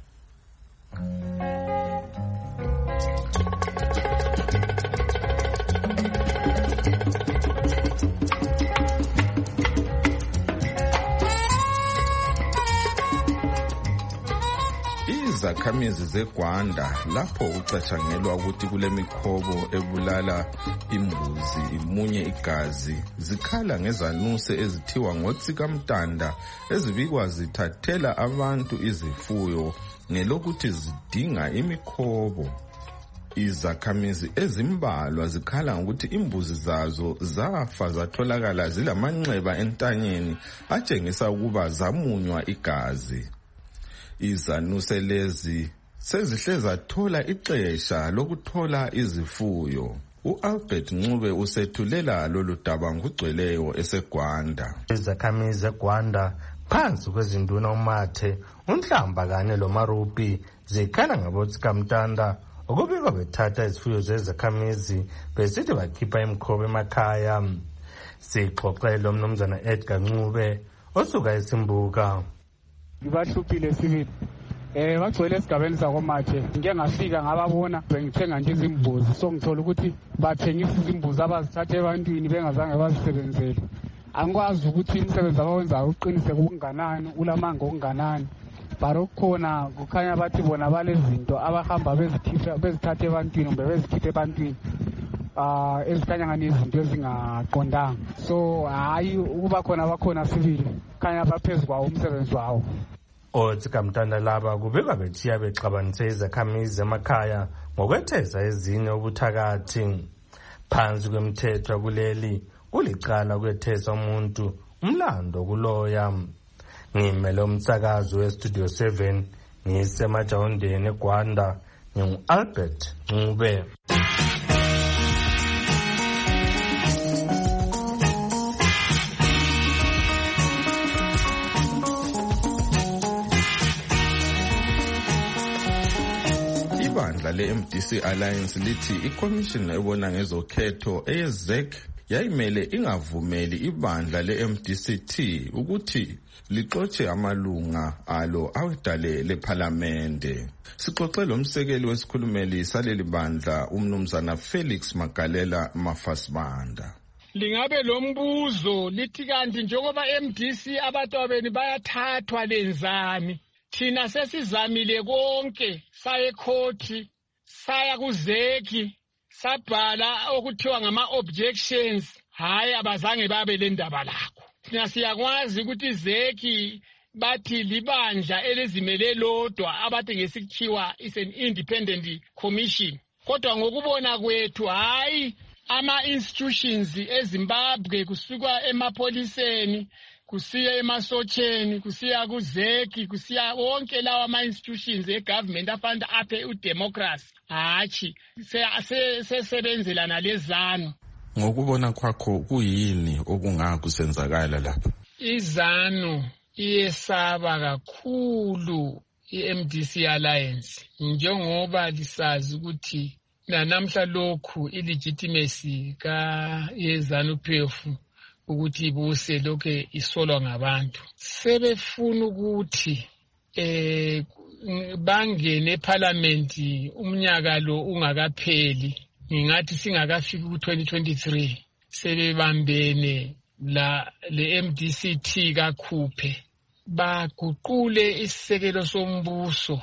Izakhamizi zeGwanda lapho ucatshangelwa ukuthi kule mikhobo ebulala imbuzi imunye igazi zikhala ngezanuse ezithiwa ngotsikamtanda ezibikwa zithathela abantu izifuyo ngelokuthi zidinga imikhobo. Izakhamizi ezimbalwa zikhala ngokuthi imbuzi zazo zafa zatholakala zilamanxeba entanyeni atshengisa ukuba zamunywa igazi. Izanuse lezi sezihle zathola ixesha lokuthola izifuyo. U-Albert Ncube usethulela lolu daba ngugcweleyo eseGwanda. Izakhamizi zeGwanda phansi kwezinduna uMathe, uNhlamba kanye loMarupi zikhala ngabotsikamtanda ukubikwa bethatha izifuyo zezakhamizi besithi bakhipha imikhobo emakhaya. Sixoxele umnumzana Edgar Ncube osuka eSimbuka. Ngibahluphile sibili eh bagcwele esigabeni sakoMathe, ngike ngafika ngababona bengithenga nje izimbuzi, so ngithola ukuthi bathengisa izimbuzi abazithatha ebantwini bengazange bazisebenzele. Angikwazi ukuthi umsebenzi abawenzayo uqinise kunganani, ulamanga okunganani, baro khona kukhanya bathi bona balezinto abahamba bezithisa bezithatha ebantwini kumbe bezikhiphe ebantwini ah ezikhanya ngani izinto ezingaqondanga. So hayi ukuba khona bakhona sibili khanya baphezulu kwawo umsebenzi wawo. Otsikamtanda laba kubikwa bethiya bexabanise izakhamizi emakhaya ngokwetheza ezinye ubuthakathi. Phansi kwemthetho kuleli kulicala ukwetheza umuntu umlando kuloya. Ngimele umsakazo weStudio seven ngisemajawundeni eGwanda, ngingu-Albert Ncube. Ibandla le-M D C Alliance lithi iCommission ebona ngezokhetho eyeZ E C yayimele ingavumeli ibandla le-M D C T ukuthi lixotshe amalunga alo awedale lephalamende. Sixoxe lomsekeli wesikhulumeli saleli bandla umnumzana Felix Magalela Mafasibanda. Lingabe lo mbuzo lithi kanti njengoba M D C abatwabeni bayathathwa lenzani, thina sesizamile konke, saye ekhoti, saya kuzeki, sabhala okuthiwa ngama-objections, hayi abazange babe le ndaba lakho. Thina siyakwazi ukuthi izeki bathi libandla elizimele lodwa abathi ngesikhiwa is an independent commission. Kodwa ngokubona kwethu hayi ama-institutions eZimbabwe kusuka emapholiseni kusiya emasotsheni kusiya kuzeki kusiya wonke lawa ama-institutions e-government afanda aphe udemocracy hatshi sesebenzelana lezanu. Ngokubona kwakho kuyini okungakusenzakala lapha? Izanu iyesaba kakhulu i-M D C Alliance njengoba lisazi ukuthi nanamhla lokhu ilegitimacy ka yezanu P F ukuthi ibuse lokho isolwa ngabantu sebefuna ukuthi eh bangene eParliament umnyaka lo ungakapheli ngingathi singakafiki ku twenty twenty-three sebebambene la le M D C T kakhuphe baguqule isisekelo sombuso.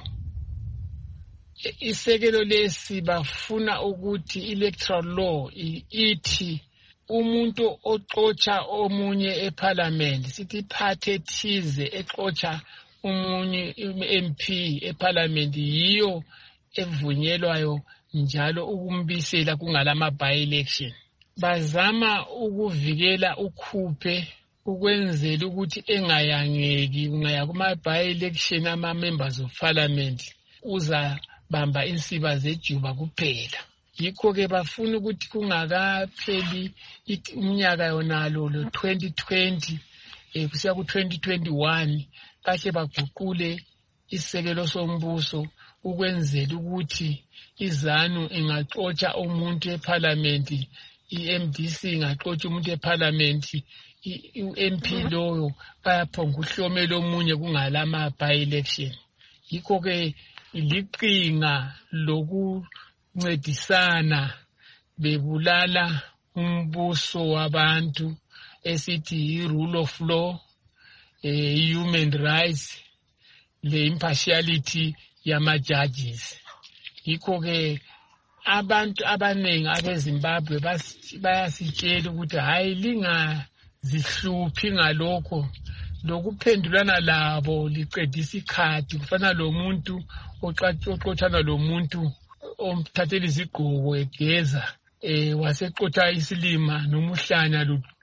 Isekelo lesi bafuna ukuthi electoral law ithi umuntu oxotsha omunye eParliament sithi party ethize exotsha umunye M P eParliament yiyo evunyelwayo njalo ukumbisela kungalama by election. Bazama ukuvikela ukhuphe ukwenzela ukuthi engayangeki ungaya kuma by election ama members of parliament uza bamba insiba zejuba kuphela. Yikho ke bafuna ukuthi kungakapheli umnyaka yonalo lo twenty twenty eh kusiya ku twenty twenty-one kahle baguqule isekelo sombuso ukwenzela ukuthi izanu ingaxotsha umuntu eParliament i-M D C ingaxotsha umuntu eParliament i-M P loyo bayaphonga uhlomela omunye kungalama by election. Yikho ke liqinga lokuncedisana bebulala umbuso wabantu esithi rule of law, eh, human rights, le impartiality yama judges. Yikho ke abantu abanengi abeZimbabwe bayasitshela ukuthi hayi lingazihluphi ngalokho lokuphendulana labo liqedisa ikhadi kufana lo muntu oxoxana lo muntu omthathela izigqoko egeza eh waseqotha isilima nomuhlanya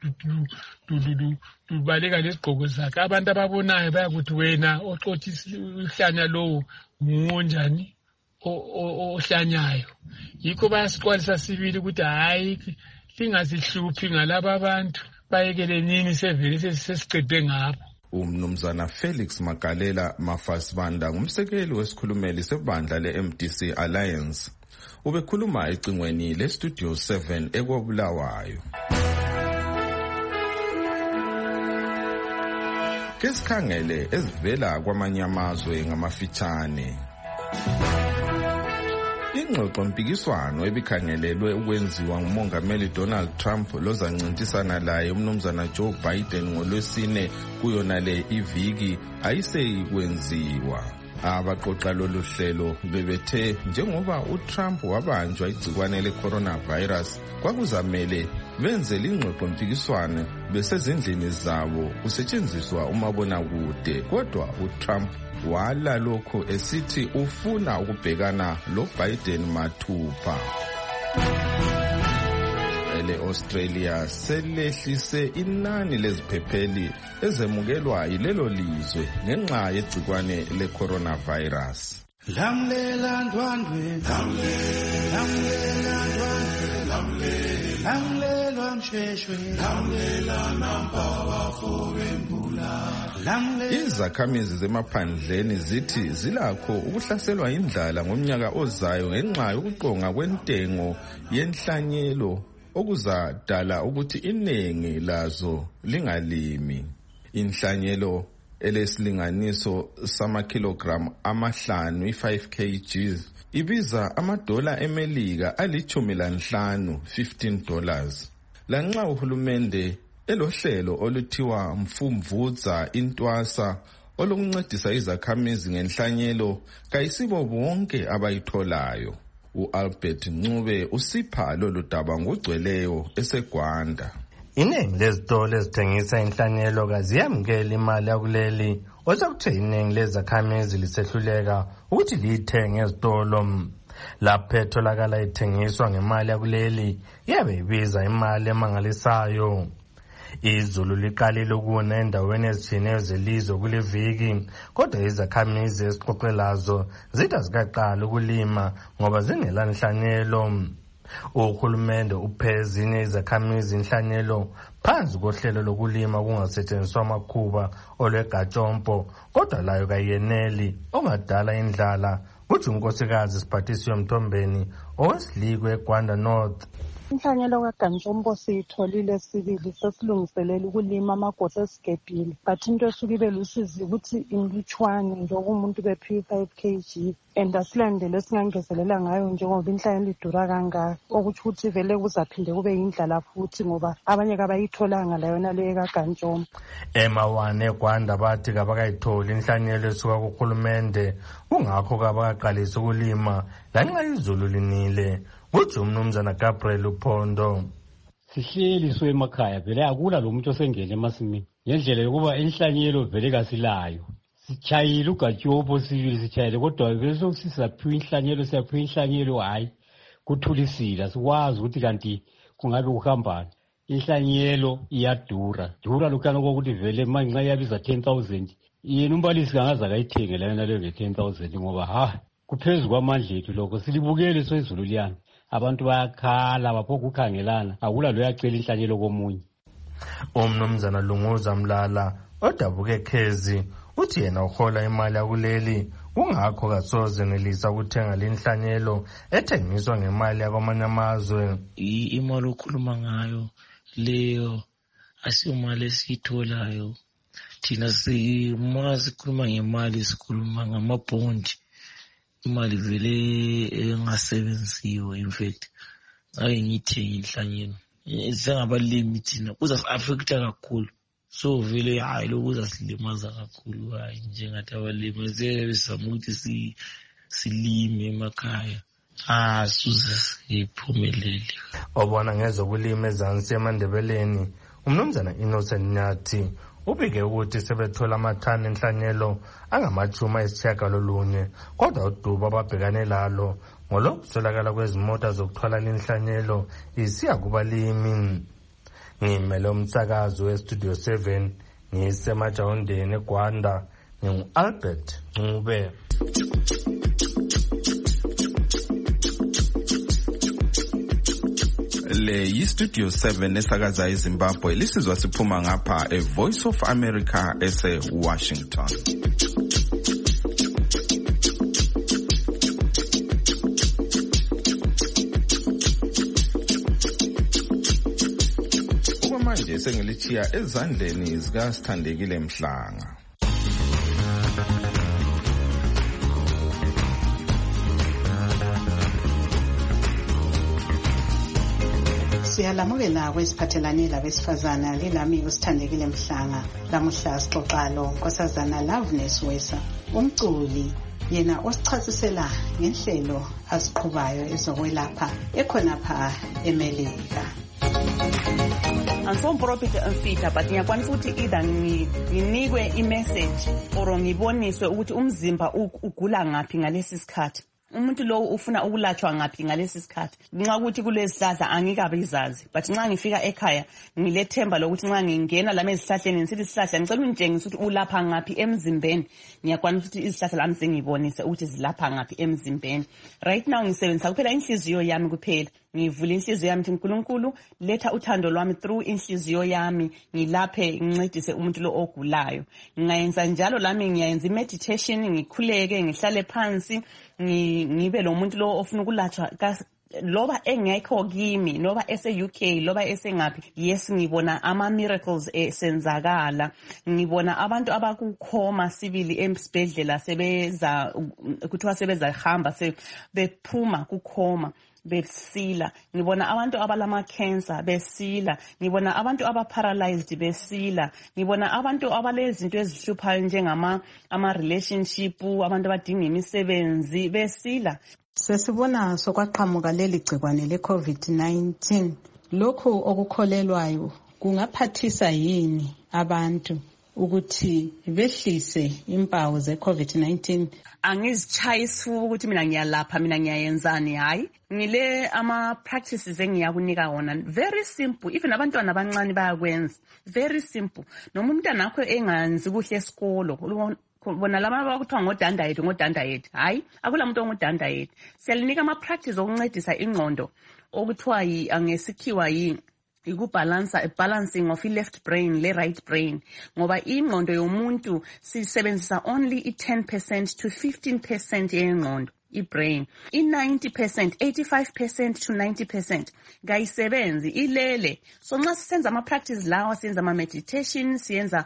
lubaleka lesigqoko zakhe. Abantu ababonayo bayakuthi wena oxoxa isihlanya lowo ngonjani ohlanyayo. Yikho bayasiqwalisa sibili ukuthi hayi lingazihluphi ngalabo abantu bayekele nini sevele sesiqede ngabo. Umnumzana Felix Magalela Mafasibanda ngumsekeli wesikhulumeli sebandla le-M D C Alliance ubekhuluma ecingweni le-Studio seven eKobulawayo. Kesikhangele ezivela kwamanye amazwe ngamafitshane. Ingxoxo mpikiswano ebikhangelelwe ukwenziwa ngumongameli Donald Trump lozancintisana laye umnumzana Joe Biden ngolwesine kuyona le iviki ayiseyikwenziwa. Abaqoqa lolu hlelo bebethe njengoba uTrump wabanjwa igcikwane le-coronavirus kwakuzamele benze ingxoxo mpikiswano besezindlini zabo kusetshenziswa umabonakude, kodwa uTrump wala lokho esithi ufuna ukubhekana lo Biden mathupha. Le-Australia selehlise inani leziphepheli ezemukelwa yilelo lizwe ngenxa yegcikwane le-coronavirus. Lamlela ndwandwe, lamlela ndwandwe, lamlela msheshwe, lamlela nampawa fobembula. Izakhamizi zemaphandleni zithi zilakho ukuhlaselwa indlala ngomnyaka ozayo ngenxa yokuqonga kwentengo yenhlanyelo okuzadala ukuthi iningi lazo lingalimi. Inhlanyelo elesilinganiso samakilogram amahlanu i-five kilograms ibiza amadola emelika alichumi lanhlanu fifteen dollars. Lanxa uhulumende elohlelo oluthiwa mfumvudza intwasa olokuncedisa izakhamizi ngenhlanyelo kayisibo bonke abayitholayo. U-Albert Ncube usipha lolu daba ngogcweleyo eseGwanda. Iningi lezitolo ezithengisa inhlanyelo kaziyamukela imali yakuleli osakuthe iningi lezakhamizi lisehluleka ukuthi liyithenge ezitolo. Lapho etholakala ithengiswa ngemali yakuleli yabe ibiza imali emangalisayo. Izulu liqalile ukuna endaweni ezitshiyeneyo zelizwe kule viki, kodwa izakhamizi esixoxe lazo zithi azikaqali ukulima ngoba zingelanhlanyelo. Uhulumende uphe ezinye izakhamizi inhlanyelo phansi kohlelo lokulima kungasetshenziswa amakhuba olwegatshompo, kodwa layo kayeneli ongadala indlala. Kuthi unkosikazi Siphathisiwe Mthombeni oweSilikwe eGwanda North. Inhlanyelo kaGantshombo siyitholile sibili sesilungiselela ukulima amagosa esigebhile, but into esuke ibe lusizi ukuthi imlutshwane njengoba umuntu bephiwe five kilograms and asilandele esingangezelela ngayo njengoba inhlanyelo idura kangaka, okuthi ukuthi vele kuzaphinde kube yindlala futhi ngoba abanye kabayitholanga la yona le kaGantshombo. Emawane eGwanda bathi kabakayitholi inhlanyelo esuka kuhulumende, kungakho kabakaqalisa ukulima lanxa izulu linile. Kuthi umnumzana Gabriel Uphondo. Sihleli so emakhaya vele akula lo muntu osengene emasimini ngendlela yokuba inhlanyelo vele kasilayo. Sichayile uGatshombo sibili sichayile kodwa vele sokusisaphiwa inhlanyelo siyaphiwa inhlanyelo hayi kuthulisile sikwazi ukuthi kanti kungabe kuhambana. Inhlanyelo iyadura dura lokana kokuthi vele manje nxa yabiza ten thousand yena umbalisi kangaza kayithenge lana leyo nge ten thousand ngoba ha kuphezulu kwamandla ethu lokho silibukele so izulu liyana. Abantu bayakhala baphoka ukhangelana akula lo yacela inhlanyelo komunye. Umnumzana Lunguza Mlala odabuke Khezi uthi yena uhola imali yakuleli kungakho kasoze nelisa ukuthenga lenhlanyelo ethengiswa ngemali yakwamanye amazwe. Imali okhuluma ngayo leyo asiyomali esiyitholayo thina simazi sikhuluma ngemali sikhuluma ngamabhondi. Imali vele engasebenziyo in fact ake ngithenge inhlanyelo sengabalimi thina kuza-affecta kakhulu, so vele hayi lokhu kuzasilimaza kakhulu hayi njengathi abalimi siyezama ukuthi silime emakhaya ah suze siphumelele. Obona ngezokulima ezansi eMandebeleni umnumzana Innocent Nyathi ubike ukuthi sebethola amathani enhlanyelo angamachuma ayisitshiyagalolunye, kodwa udubo ababhekane lalo ngolokuswelakala kwezimota zokuthwala lenhlanyelo isiya kubalimi. Ngimele umsakazo weStudio seven ngisemajawundeni eGwanda, ngingu-Albert Ncube. Le yiStudio seven esakaza eZimbabwe lisizwa siphuma ngapha eVoice of America ese Washington. Okwamanje sengilichiya ezandleni zikaSithandekile Mhlanga. Siyalamukela kwesiphathelane labesifazana lilami uSithandekile Mhlanga. Lamuhla sixoxa lo Nkosazana Loveness Wesa, umculi yena osichasisela ngenhlelo aziqhubayo ezokwelapha ekhonapha eMelika. Angisomprophet amfitha but ngiyakwanisa ukuthi either nginikwe imessage or ngiboniswe ukuthi umzimba ugula ngaphi ngalesi sikhathi. Umuntu lo ufuna ukulatshwa ngaphi ngalesi sikhathi. Nxa ukuthi kulesihlahla angikabe izazi, but nxa ngifika ekhaya ngilethemba lokuthi nxa ngingena lami ezihlahleni ngisithi isihlahla ngicela ungitshengise ukuthi ulapha ngaphi emzimbeni, ngiyakwanisa ukuthi izihlahla lami sengibonise ukuthi zilapha ngaphi emzimbeni. Right now ngisebenzisa kuphela inhliziyo yami kuphela. Ngivula inhliziyo yami, uNkulunkulu letha uthando lwami through inhliziyo yami ngilaphe ngincedise umuntu lo ogulayo. Ngayenza njalo lami ngiyayenza meditation, ngikhuleke ngihlale phansi ngibe lo muntu lo ofuna ukulatshwa loba engekho kimi loba ese-U K loba esengaphi. Yes, ngibona ama miracles esenzakala. Ngibona abantu abakukhoma sibili esibhedlela sebeza kuthiwa sebeza hamba bephuma kukhoma besila. Ngibona abantu abalama cancer besila. Ngibona abantu abaparalyzed besila. Ngibona abantu abalezinto ezihluphayo njengama ama relationship, abantu abadinga imisebenzi besila. Sesibona sokwaqhamuka leli gcikwane le COVID nineteen. Lokhu okukholelwayo kungaphathisa yini abantu ukuthi behlise impawu ze-COVID nineteen. Angizitshayi isifuba ukuthi mina ngiyalapha, mina ngiyayenzani, hayi. Ngile ama-practices engiyakunika wona. Very simple. Even abantwana abancane bayakwenza. Very simple. Noma umntwana wakho enganzi kuhle esikolo, bona lama bakuthiwa ngodanda yethu ngodanda yethu, hayi akula muntu ongudanda yethu. Siyalinika ama-practice okuncedisa ingqondo okuthiwa yi angesikhiwa yi ikubalansa a balancing of i-left brain le right brain, ngoba ingqondo yomuntu sisebenzisa only i-ten percent to fifteen percent yengqondo i-brain, i-ninety percent, eighty-five percent to ninety percent kayisebenzi ilele. So nxa sisenza ama-practice lawa, siyenza ama-meditation, siyenza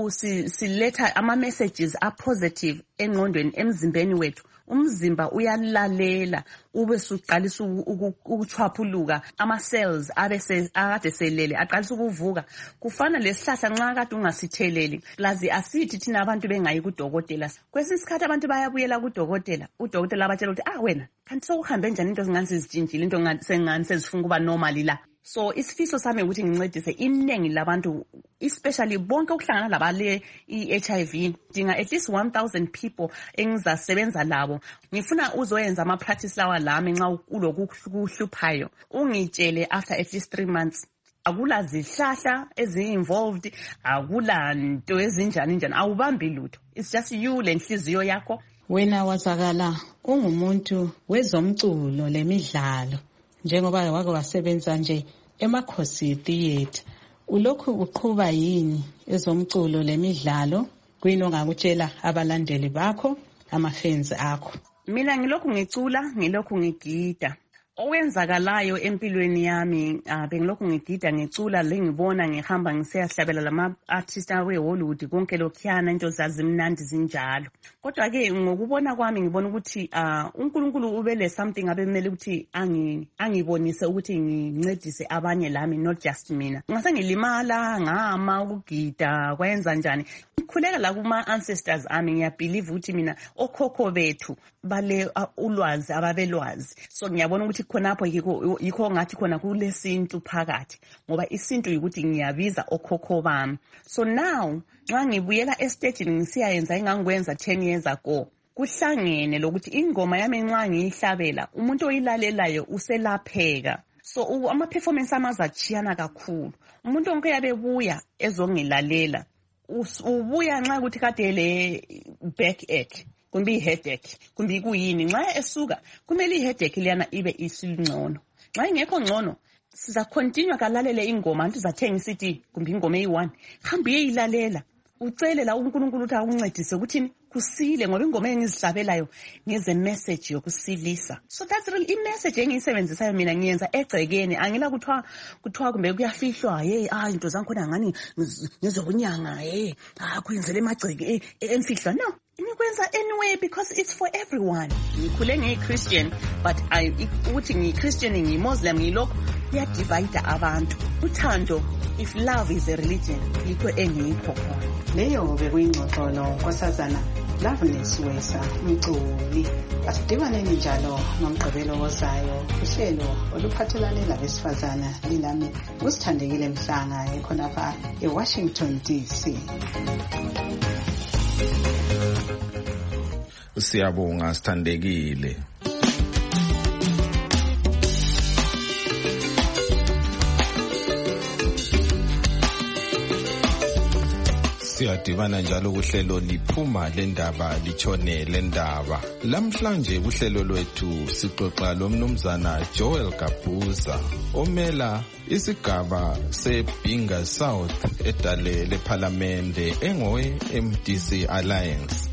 siletha ama-messages a-positive engqondweni emzimbeni wethu, umzimba uyalalela ube suqalisa ukuchwaphuluka, ama-cells abese akade selele aqalisa ukuvuka. Kufana lesihlahla nxa kade ungasitheleli lazi asithi thina abantu bengayi kudokotela, kwesinye isikhathi abantu bayabuyela kudokotela, udokotela abatshela ukuthi ah wena kanti sokuhambe njani into zingani sezitshintshile, into sengani sezifuna ukuba normal la. So isifiso sami ukuthi ngincedise iningi labantu, especially bonke okuhlangana labale i-H I V, dinga at least one thousand people engizasebenza labo. Ngifuna uzoyenza ama-practice lawa lami nxa ulokuhluphayo, ungitshele after at least three months. Akula zihlahla ezi-involved, akula nto ezinjani njani, awubambi lutho. It's just you lenhliziyo yakho. Wena wazakala ungumuntu wezomculo lemidlalo, njengoba wake wasebenza nje emakhosi theatre. Ulokhu uqhuba yini ezomculo lemidlalo? Kuyini ongakutshela abalandeli bakho, ama-fans akho? Mina ngilokhu ngicula, ngilokhu ngigida. Owenzakalayo empilweni yami, uh, bengilokhu ngigida ngicula le ngibona ngihamba ngisiyahlabela lama artist awe Hollywood konke lokhiyana into zazimnandi zinjalo. Kodwa ke ngokubona kwami ngibona ukuthi uh, uNkulunkulu ubele something abemele ukuthi angi angibonise ukuthi ngincedise abanye lami, not just mina. Ngase ngilimala ngama ukugida kwenza njani. Ngikhuleka la kuma ancestors ami, ngiyabelieve ukuthi mina okhokho bethu bale uh, ulwazi ababelwazi. So ngiyabona ukuthi khonapho yikho yikho ngathi khona kulesintu phakathi, ngoba isintu ukuthi ngiyabiza okhokho bami. So now nxa ngibuyela estage ngisiyayenza ingangikwenza ten years ago, kuhlangene lokuthi ingoma yami nxa ngiyihlabela umuntu oyilalelayo uselapheka. So ama performance amazachiyana kakhulu. Umuntu onke yabebuya ezongilalela ubuya nxa ukuthi kade le backache, kumbe headache, kumbe kuyini, nxa esuka kumele iheadache liyana ibe isingcono. Nxa ingekho ngcono siza continue kalalele ingoma, antu zathenga isithi kumbe ingoma eyi-one, hamba uyeyilalela ucele la uNkulunkulu ukuthi akuncedise ukuthi kusile, ngoba ingoma engizihlabelayo ngeze message yokusilisa. So that's really i message engiyisebenzisayo mina, ngiyenza egcekeni, angila kuthiwa kuthiwa kumbe kuyafihlwa, hey ah into zankhona ngani ngezokunyanga, hey ah kwenzele emagceke emfihlwa. No, ngikwenza anyway because it's for everyone. Ngikhule ngiyi-Christian but I ukuthi ngiyi-Christian ngiyi-Muslim ngilokho kuyadivide abantu. Uthando, if love is a religion, yikho engikho khona. Leyo bekuyingxoxo nonkosazana Loveness Wesa Mculi. Asidibaneni njalo ngomgqibelo wozayo, uhlelo oluphathelane labesifazana linami uSithandekile Mhlanga ekhonapha eWashington D C. Siyabonga Sithandekile. Siyadibana njalo kuhlelo liphuma lendaba litshone lendaba. Lamhlanje kuhlelo lwethu sixoxa lomnumzana Joel Gabuza omela isigaba seBinga South edale leParliamente engowe M D C Alliance.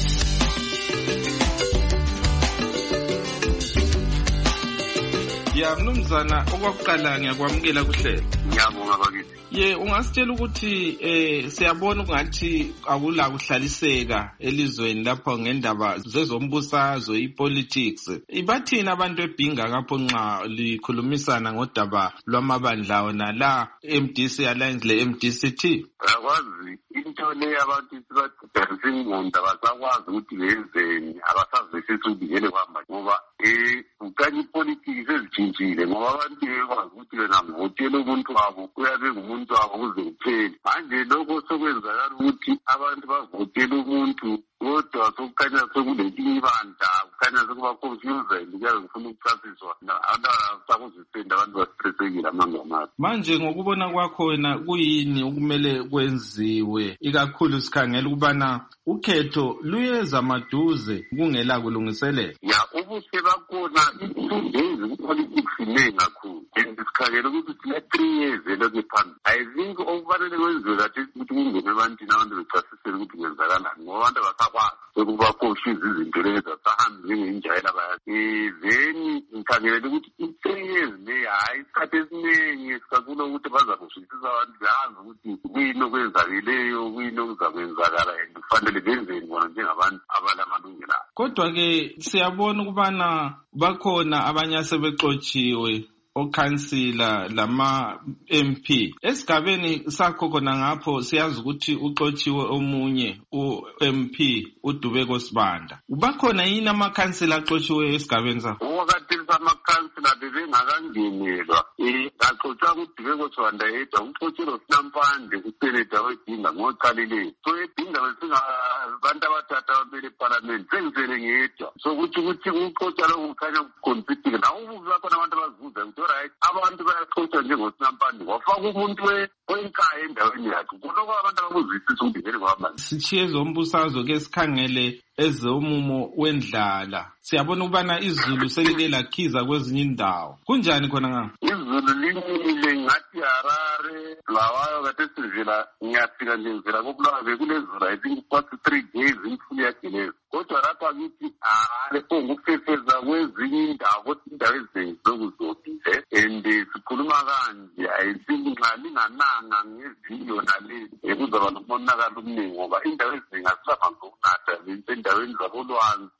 Ya mnumzana, okwakuqala ngiyakwamukela kuhlelo. Ngiyabonga bakithi. Ye ungasitshela ukuthi eh siyabona ukuthi akula kuhlaliseka elizweni lapho ngendaba zezombusazwe ipolitics. Ibathina abantu eBinga kapho nxa likhulumisana ngodaba lwamabandla ona la M D C Alliance le M D C T? Akwazi into le abantu sibathisa ingqondo abasakwazi ukuthi benzeni, abasazwisisi ukuthi ngene kwamba ngoba eh ukanye ipolitics ezijini sitshintshile ngoba abantu bekwazi ukuthi wena mvotele umuntu wabo uyabe ngumuntu wabo kuze kuphele. Manje lokho sokwenzakala ukuthi abantu bavotele umuntu kodwa sokukhanya sekulenkinga ibanda kukhanya sekuba confused kuyabe kufuna ukuchasiswa abantu abasakuzisenda abantu bastressekile amangamazi. Manje ngokubona kwakho wena kuyini okumele kwenziwe ikakhulu sikhangela ukubana ukhetho luyeza maduze kungela kulungiselela? Ya ubuhle bakhona i-two days ku-politics inengi kakhulu and sikhangela ukuthi sile three years elokhu phambili. I think okufanele kwenziwe kathi ukuthi kungene ebantwini abantu bechasisele ukuthi kwenzakalani ngoba abantu abasakwazi sekuba confuse izinto lezi asahambi njengenjayela bayazi. Then ngikhangelela ukuthi i-three years le hayi isikhathi esiningi sikakhulu ukuthi bazakuzwisisa abantu bazi ukuthi kuyini okwenzakeleyo kuyini okuzakwenzakala and kufanele benzeni bona njengabantu abalamalungelo. Kodwa-ke siyabona ukubana bakhona abanye asebexotshiwe okhansila lama-M P. Esigabeni sakho khona ngapho siyazi ukuthi uxotshiwe omunye u-M P uDubeko Sibanda. Bakhona yini amakhansila axotshiwe esigabeni sakho? Okwakhathesi amakhansila bebengakangenelwa um axotshwa kuDubeko Sibanda yedwa uxotshelwe uSinampande useneta weDinga ngoqalileyo. So eDinga besingabantu abathatha abamele ephalamende sengisele ngedwa. So kuthi ukuthi ukuxotsha lokhu kukhanya kuconflictile. Nawo ububi bakhona abantu abazibuza ukuthi alright abantu bayaxotsha njengosinampande wafaka umuntu wenkaya endaweni yakhe. Kuloko abantu abakuzwisisa ukuthi vele kwamanje. Sithiye zombusazwe ke sikhangele ezomumo wendlala. Siyabona ukubana izulu selike lakhiza kwezinye indawo. Kunjani khona nga? Izulu linile ngathi Harare lawayo kade sivela ngiyafika nje ngivela koBulawayo bekulezulu I think past three days imfula yageleza. Kodwa lapha kithi hayi ongukufefeza kwezinye indawo indawo ezinengi zokuzobile and sikhuluma kanje I think nxa lingananga ngevidiyo nale ekuzaba nomonakalo omningi ngoba indawo ezinengi asisamanzi okunatha endaweni zabolwanzi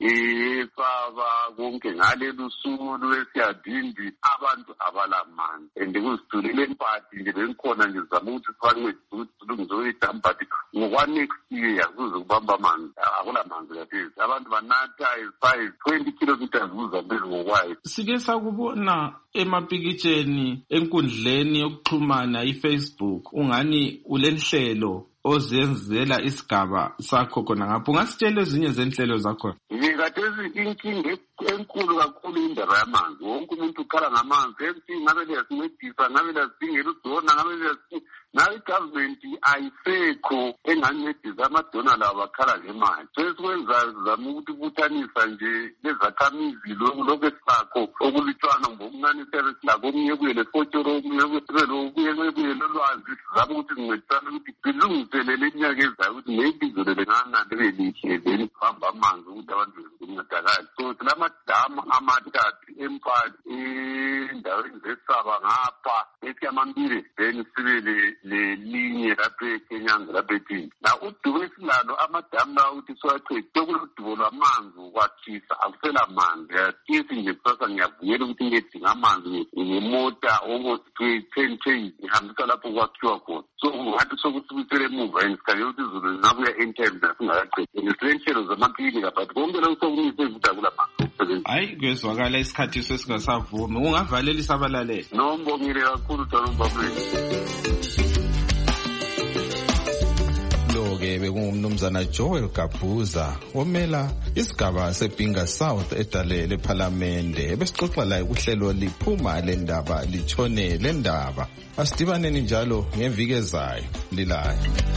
esaba konke ngalelu suku lwesiyadindi abantu abalamanzi and kuzithulele emphathi nje bengikhona nje zama ukuthi sifanele silungize idam but ngokwa-next year kuze kubamba amanzi akulamanzi kathesi abantu banatha five twenty kilometers kuza bezi ngokwayo. Sike sakubona emapikitsheni enkundleni yokuxhumana iFacebook ungani ulenhlelo ozenzela isigaba sakho khona ngapho. Ungasitshela ezinye zenhlelo zakho? Ngikathesi inkinga enkulu kakhulu indaba yamanzi. Wonke umuntu ukhala ngamanzi emthini ngabe liyasincedisa ngabe liyasingela udona ngabe liyasingela nayo igovernment ayisekho engancedisa amadona lawo bakhala ngemali. So esikwenzayo sizama ukuthi buthanisa nje lezakhamizi lokhu esakho okulutshwana ngokuncane siyabe silakho omunye kuyele fotshoro omunye kuye kuye lolwazi sizama ukuthi sincedisane ukuthi silungiselele iminyaka ezayo ukuthi nebizo lele nganandi belihle then kuhamba amanzi ukuthi abantu bezincedakale. So silamadamu amathathu emphathi endaweni zesaba ngapha esiyamambili then sibele lelinye lapho eKenyanga lapho ethini. Na uDube silalo amadamu lawo ukuthi siwaqede sokulodubo lwamanzi ukwakhisa akusela manzi. Yakisi nje kusasa ngiyavuyela ukuthi ngiyedinga amanzi ngemota almost ten days ihambisa lapho kwakhiwa khona. So ngathi sokusibisele emuva and sikhangela ukuthi izulu lingabuya anytime singakaqedi. Nesilenhlelo zamaklinika but konke lokho sokumise ukuthi akulamanzi. Hayi kuyezwakala isikhathi sesingasavumi. Ungavalela isabalaleli? No, ngibongile kakhulu Thanobabweni. Lo-ke bekungumnumzana Joel Gabhuza omela isigaba seBinga South edalele ephalamende besixoxa laye kuhlelo liphuma le ndaba litshone le ndaba. Asidibaneni njalo ngeviki ezayo lilayo.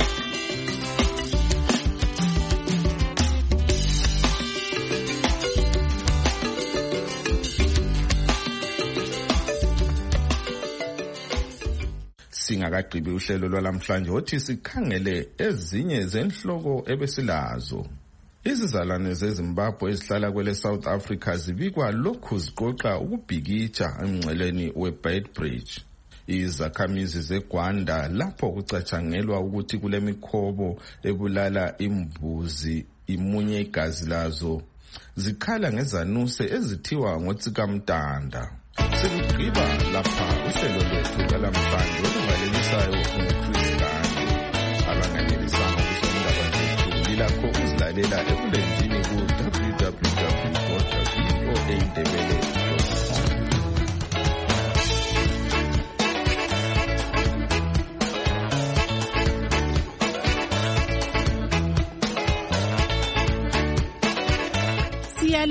Singakagqibi uhlelo lwalamhlanje othi sikhangele ezinye zenhloko ebesilazo. Izizalwane zeZimbabwe ezihlala kwele South Africa zibikwa lokhu ziqoqa ukubhikitsha emngceleni weBeitbridge. Izakhamizi zeGwanda lapho kucatshangelwa ukuthi kulemikhobo ebulala imbuzi imunye igazi lazo zikhala ngezanuse ezithiwa ngotsikamtanda. Sikugqiba lapha uhlelo lwethu lwalamhlanje oluvalelisayo uChris Gandhi. Abanganelisanga ukuzondaba zethu lilakho uzilalela ebulenjini ku w w w dot v o a ndebele dot com.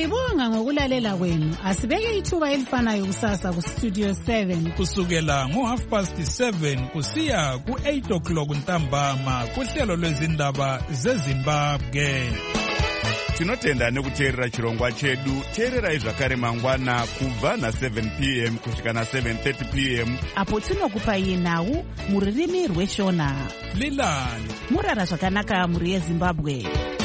Siyalibonga ngokulalela kwenu. Asibeke ithuba elifanayo kusasa ku Studio seven. Kusukela ngo half past seven kusiya ku eight o'clock ntambama kuhlelo lwezindaba zeZimbabwe. Tinotenda nekuteerera chirongwa chedu. Teererai zvakare mangwana kubva na seven p m kusvika na seven thirty p m apo tinokupai nhau muririmi rweshona. Lilani murara zvakanaka muri yeZimbabwe.